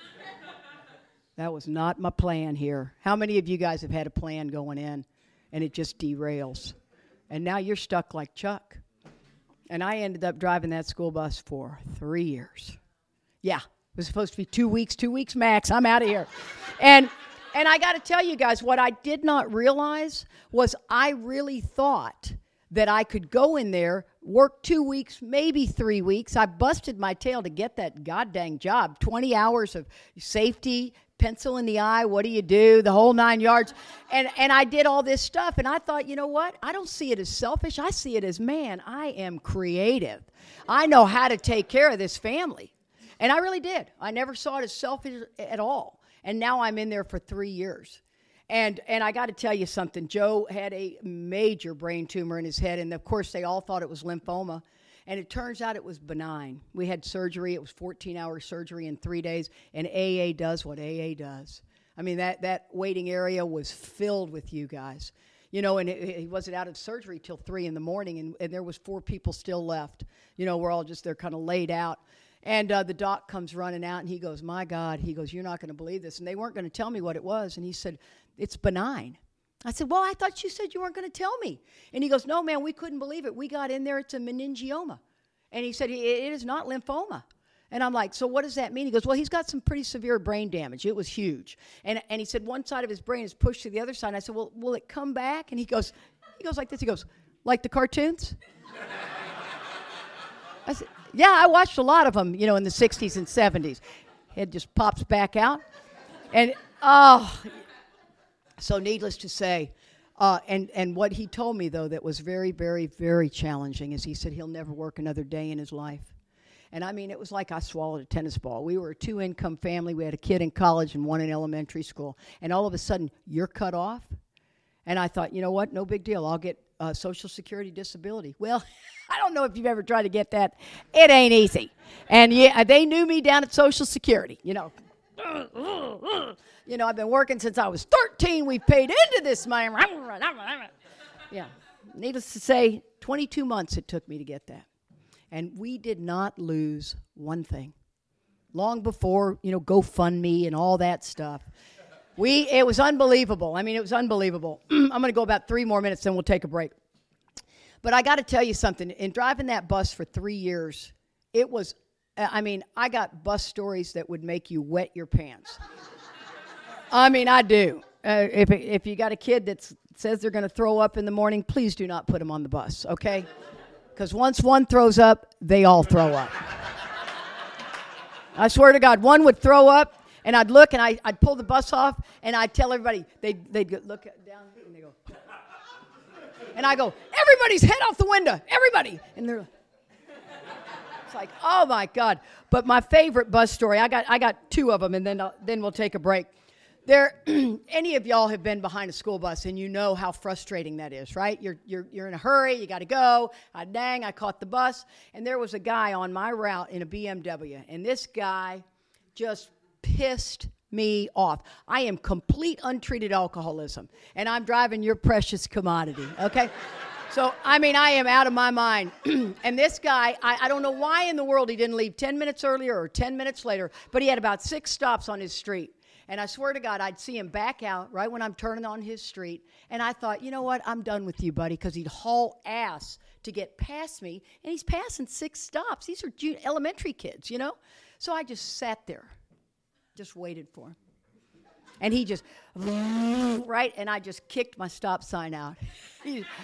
That was not my plan here. How many of you guys have had a plan going in and it just derails? And now you're stuck like Chuck. And I ended up driving that school bus for three years. Yeah, it was supposed to be two weeks, two weeks max. I'm out of here. And and I got to tell you guys, what I did not realize was I really thought that I could go in there, work two weeks, maybe three weeks. I busted my tail to get that goddamn job. twenty hours of safety, pencil in the eye, what do you do, the whole nine yards. And and I did all this stuff, and I thought, you know what? I don't see it as selfish. I see it as, man, I am creative. I know how to take care of this family. And I really did. I never saw it as selfish at all. And now I'm in there for three years. And and I got to tell you something. Joe had a major brain tumor in his head, and of course they all thought it was lymphoma. And it turns out it was benign. We had surgery. It was fourteen-hour surgery in three days, and A A does what A A does. I mean, that, that waiting area was filled with you guys. You know, and it, he wasn't out of surgery till three in the morning, and, and there was four people still left. You know, we're all just there kind of laid out. And uh, the doc comes running out, and he goes, my God, he goes, you're not going to believe this. And they weren't going to tell me what it was. And he said, it's benign. I said, well, I thought you said you weren't going to tell me. And he goes, no, man, we couldn't believe it. We got in there. It's a meningioma. And he said, it is not lymphoma. And I'm like, so what does that mean? He goes, well, he's got some pretty severe brain damage. It was huge. And and he said one side of his brain is pushed to the other side. And I said, well, will it come back? And he goes, he goes like this. He goes, like the cartoons? I said, yeah, I watched a lot of them, you know, in the sixties and seventies. Head just pops back out. And, oh, so needless to say, uh, and, and what he told me, though, that was very, very, very challenging is he said he'll never work another day in his life. And, I mean, it was like I swallowed a tennis ball. We were a two-income family. We had a kid in college and one in elementary school. And all of a sudden, you're cut off. And I thought, you know what, no big deal. I'll get uh, Social Security disability. Well, I don't know if you've ever tried to get that. It ain't easy. And yeah, they knew me down at Social Security, you know. You know, I've been working since I was thirteen. We've paid into this money. Yeah. Needless to say, twenty-two months it took me to get that. And we did not lose one thing. Long before, you know, GoFundMe and all that stuff. We, it was unbelievable. I mean, it was unbelievable. I'm going to go about three more minutes, then we'll take a break. But I got to tell you something. In driving that bus for three years, it was, I mean, I got bus stories that would make you wet your pants. I mean, I do. Uh, if if you got a kid that says they're going to throw up in the morning, please do not put them on the bus, okay? Because once one throws up, they all throw up. I swear to God, one would throw up, and I'd look, and I, I'd pull the bus off, and I'd tell everybody, they'd, they'd go, look down, and they go, and I go, everybody's head out the window, everybody. And they're, it's like, oh, my God. But my favorite bus story, I got I got two of them, and then I'll, then we'll take a break. There, any of y'all have been behind a school bus, and you know how frustrating that is, right? You're you're you're in a hurry, you got to go. Ah, dang, I caught the bus, and there was a guy on my route in a B M W, and this guy just pissed me off. I am complete untreated alcoholism, and I'm driving your precious commodity, okay? So, I mean, I am out of my mind. And this guy, I, I don't know why in the world he didn't leave ten minutes earlier or ten minutes later, but he had about six stops on his street. And I swear to God, I'd see him back out right when I'm turning on his street. And I thought, you know what? I'm done with you, buddy, because he'd haul ass to get past me. And he's passing six stops. These are ju- elementary kids, you know? So I just sat there, just waited for him. And he just, right? And I just kicked my stop sign out. He, you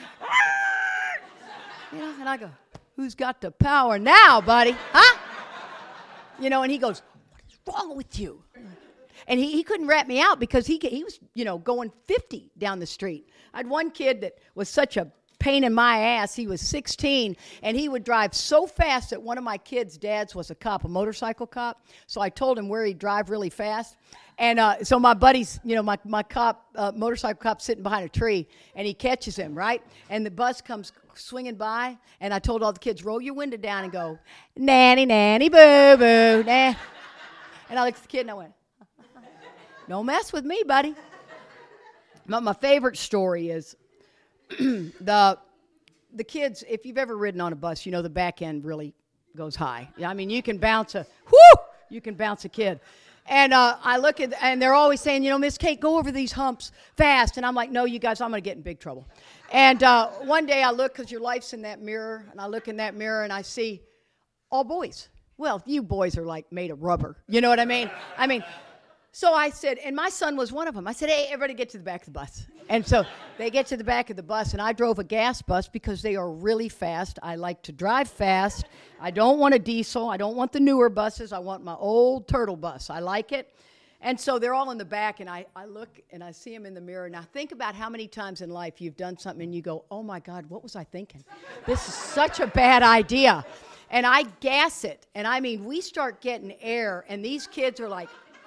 know, and I go, who's got the power now, buddy? Huh? You know, and he goes, what is wrong with you? And he, he couldn't rat me out because he he was, you know, going fifty down the street. I had one kid that was such a pain in my ass. He was sixteen, and he would drive so fast that one of my kids' dads was a cop, a motorcycle cop. So I told him where he'd drive really fast. And uh, so my buddy's, you know, my, my cop, uh, motorcycle cop sitting behind a tree, and he catches him, right? And the bus comes swinging by, and I told all the kids, roll your window down and go, nanny, nanny, boo-boo, nah. And I looked at the kid, and I went, don't mess with me, buddy. But my favorite story is the the kids, if you've ever ridden on a bus, you know the back end really goes high. I mean, you can bounce a, whoo, you can bounce a kid. And uh, I look at, and they're always saying, you know, Miss Kate, go over these humps fast. And I'm like, no, you guys, I'm going to get in big trouble. And uh, one day I look, because your life's in that mirror, and I look in that mirror and I see all boys. Well, you boys are like made of rubber. You know what I mean? I mean, so I said, and my son was one of them. I said, hey, everybody get to the back of the bus. And so they get to the back of the bus, and I drove a gas bus because they are really fast. I like to drive fast. I don't want a diesel. I don't want the newer buses. I want my old turtle bus. I like it. And so they're all in the back, and I, I look, and I see them in the mirror. Now, think about how many times in life you've done something, and you go, oh, my God, what was I thinking? This is such a bad idea. And I gas it. And, I mean, we start getting air, and these kids are like,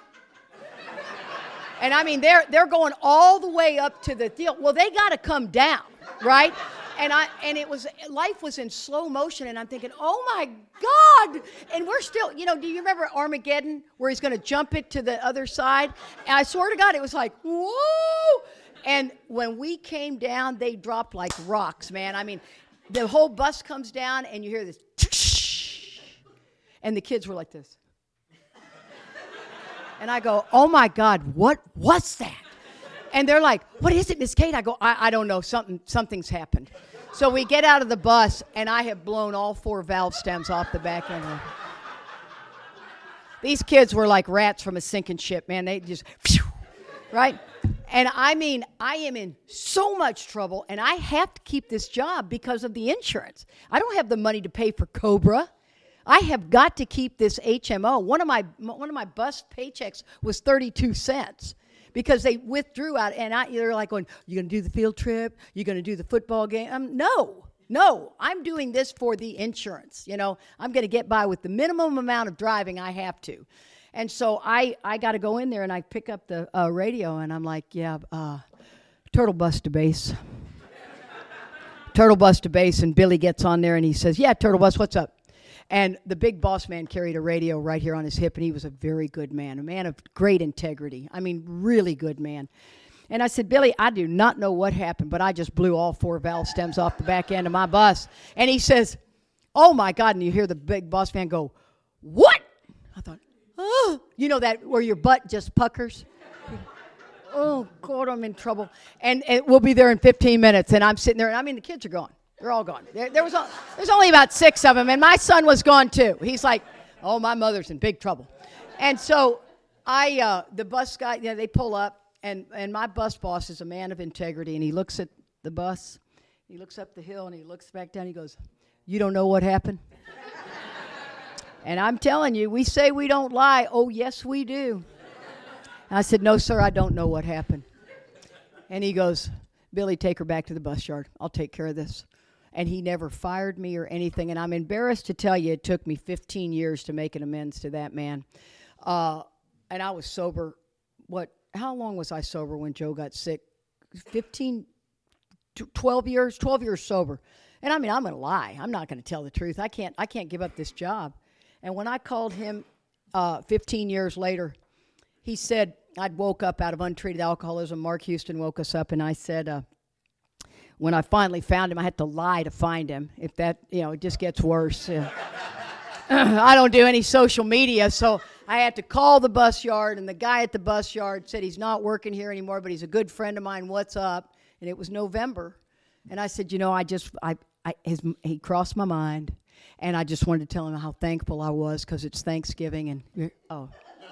and I mean, they're they're going all the way up to the deal. Well, they got to come down, right? And I and it was life was in slow motion, and I'm thinking, oh my God! And we're still, you know, do you remember Armageddon, where he's going to jump it to the other side? And I swear to God, it was like, whoa! And when we came down, they dropped like rocks, man. I mean, the whole bus comes down, and you hear this, and the kids were like this. And I go, oh, my God, what was that? And they're like, what is it, Miss Kate? I go, I, I don't know. Something, something's happened. So we get out of the bus, and I have blown all four valve stems off the back end. These kids were like rats from a sinking ship, man. They just, phew, right? And I mean, I am in so much trouble, and I have to keep this job because of the insurance. I don't have the money to pay for Cobra. I have got to keep this H M O. One of my one of my bus paychecks was thirty-two cents because they withdrew out, and I, they're like going, "You going to do the field trip? You going to do the football game?" Um, no, no, I'm doing this for the insurance. You know, I'm going to get by with the minimum amount of driving I have to, and so I I got to go in there and I pick up the uh, radio and I'm like, "Yeah, uh, Turtle Bus to base." Turtle Bus to base, and Billy gets on there and he says, "Yeah, Turtle Bus, what's up?" And the big boss man carried a radio right here on his hip, and he was a very good man, a man of great integrity. I mean, really good man. And I said, Billy, I do not know what happened, but I just blew all four valve stems off the back end of my bus. And he says, oh, my God. And you hear the big boss man go, what? I thought, oh, you know that where your butt just puckers? Oh, God, I'm in trouble. And it, we'll be there in fifteen minutes. And I'm sitting there, and I mean, the kids are gone. They're all gone. There, there was a, there's only about six of them, and my son was gone too. He's like, oh, my mother's in big trouble. And so I, uh, the bus guy, you know, they pull up, and, and my bus boss is a man of integrity, and he looks at the bus, he looks up the hill, and he looks back down, he goes, you don't know what happened? And I'm telling you, we say we don't lie. Oh, yes, we do. And I said, no, sir, I don't know what happened. And he goes, Billy, take her back to the bus yard. I'll take care of this. And he never fired me or anything. And I'm embarrassed to tell you it took me fifteen years to make an amends to that man. Uh, and I was sober. What? How long was I sober when Joe got sick? fifteen, twelve years? twelve years sober. And I mean, I'm going to lie. I'm not going to tell the truth. I can't, I can't give up this job. And when I called him uh, fifteen years later, he said, I'd woke up out of untreated alcoholism. Mark Houston woke us up, and I said, uh, when I finally found him, I had to lie to find him. If that, you know, it just gets worse. Uh, I don't do any social media, so I had to call the bus yard, and the guy at the bus yard said he's not working here anymore, but he's a good friend of mine. What's up? And it was November. And I said, you know, I just, I, I his, he crossed my mind, and I just wanted to tell him how thankful I was because it's Thanksgiving, and, oh.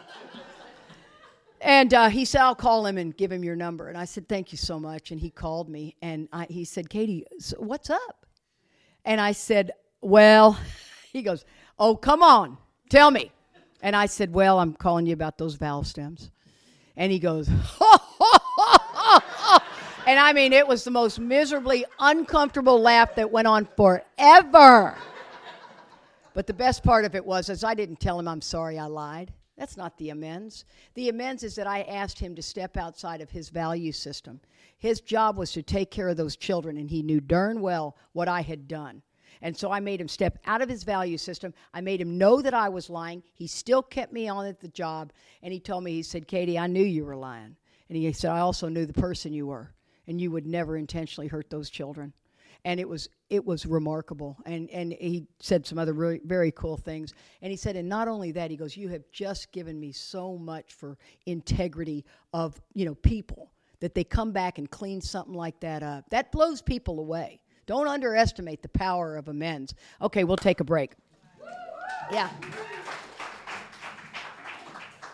And uh, he said, I'll call him and give him your number. And I said, thank you so much. And he called me, and I, he said, Katie, so what's up? And I said, well, he goes, oh, come on, tell me. And I said, well, I'm calling you about those valve stems. And he goes, ho, ho, ho, ho, ho. And I mean, it was the most miserably uncomfortable laugh that went on forever. But the best part of it was, is I didn't tell him I'm sorry I lied. That's not the amends. The amends is that I asked him to step outside of his value system. His job was to take care of those children, and he knew darn well what I had done. And so I made him step out of his value system. I made him know that I was lying. He still kept me on at the job, and he told me, he said, Katie, I knew you were lying. And he said, I also knew the person you were, and you would never intentionally hurt those children. And it was it was remarkable. And and he said some other really, very cool things. And he said, and not only that, he goes, you have just given me so much for integrity of, you know, people, that they come back and clean something like that up. That blows people away. Don't underestimate the power of amends. Okay, we'll take a break. Yeah.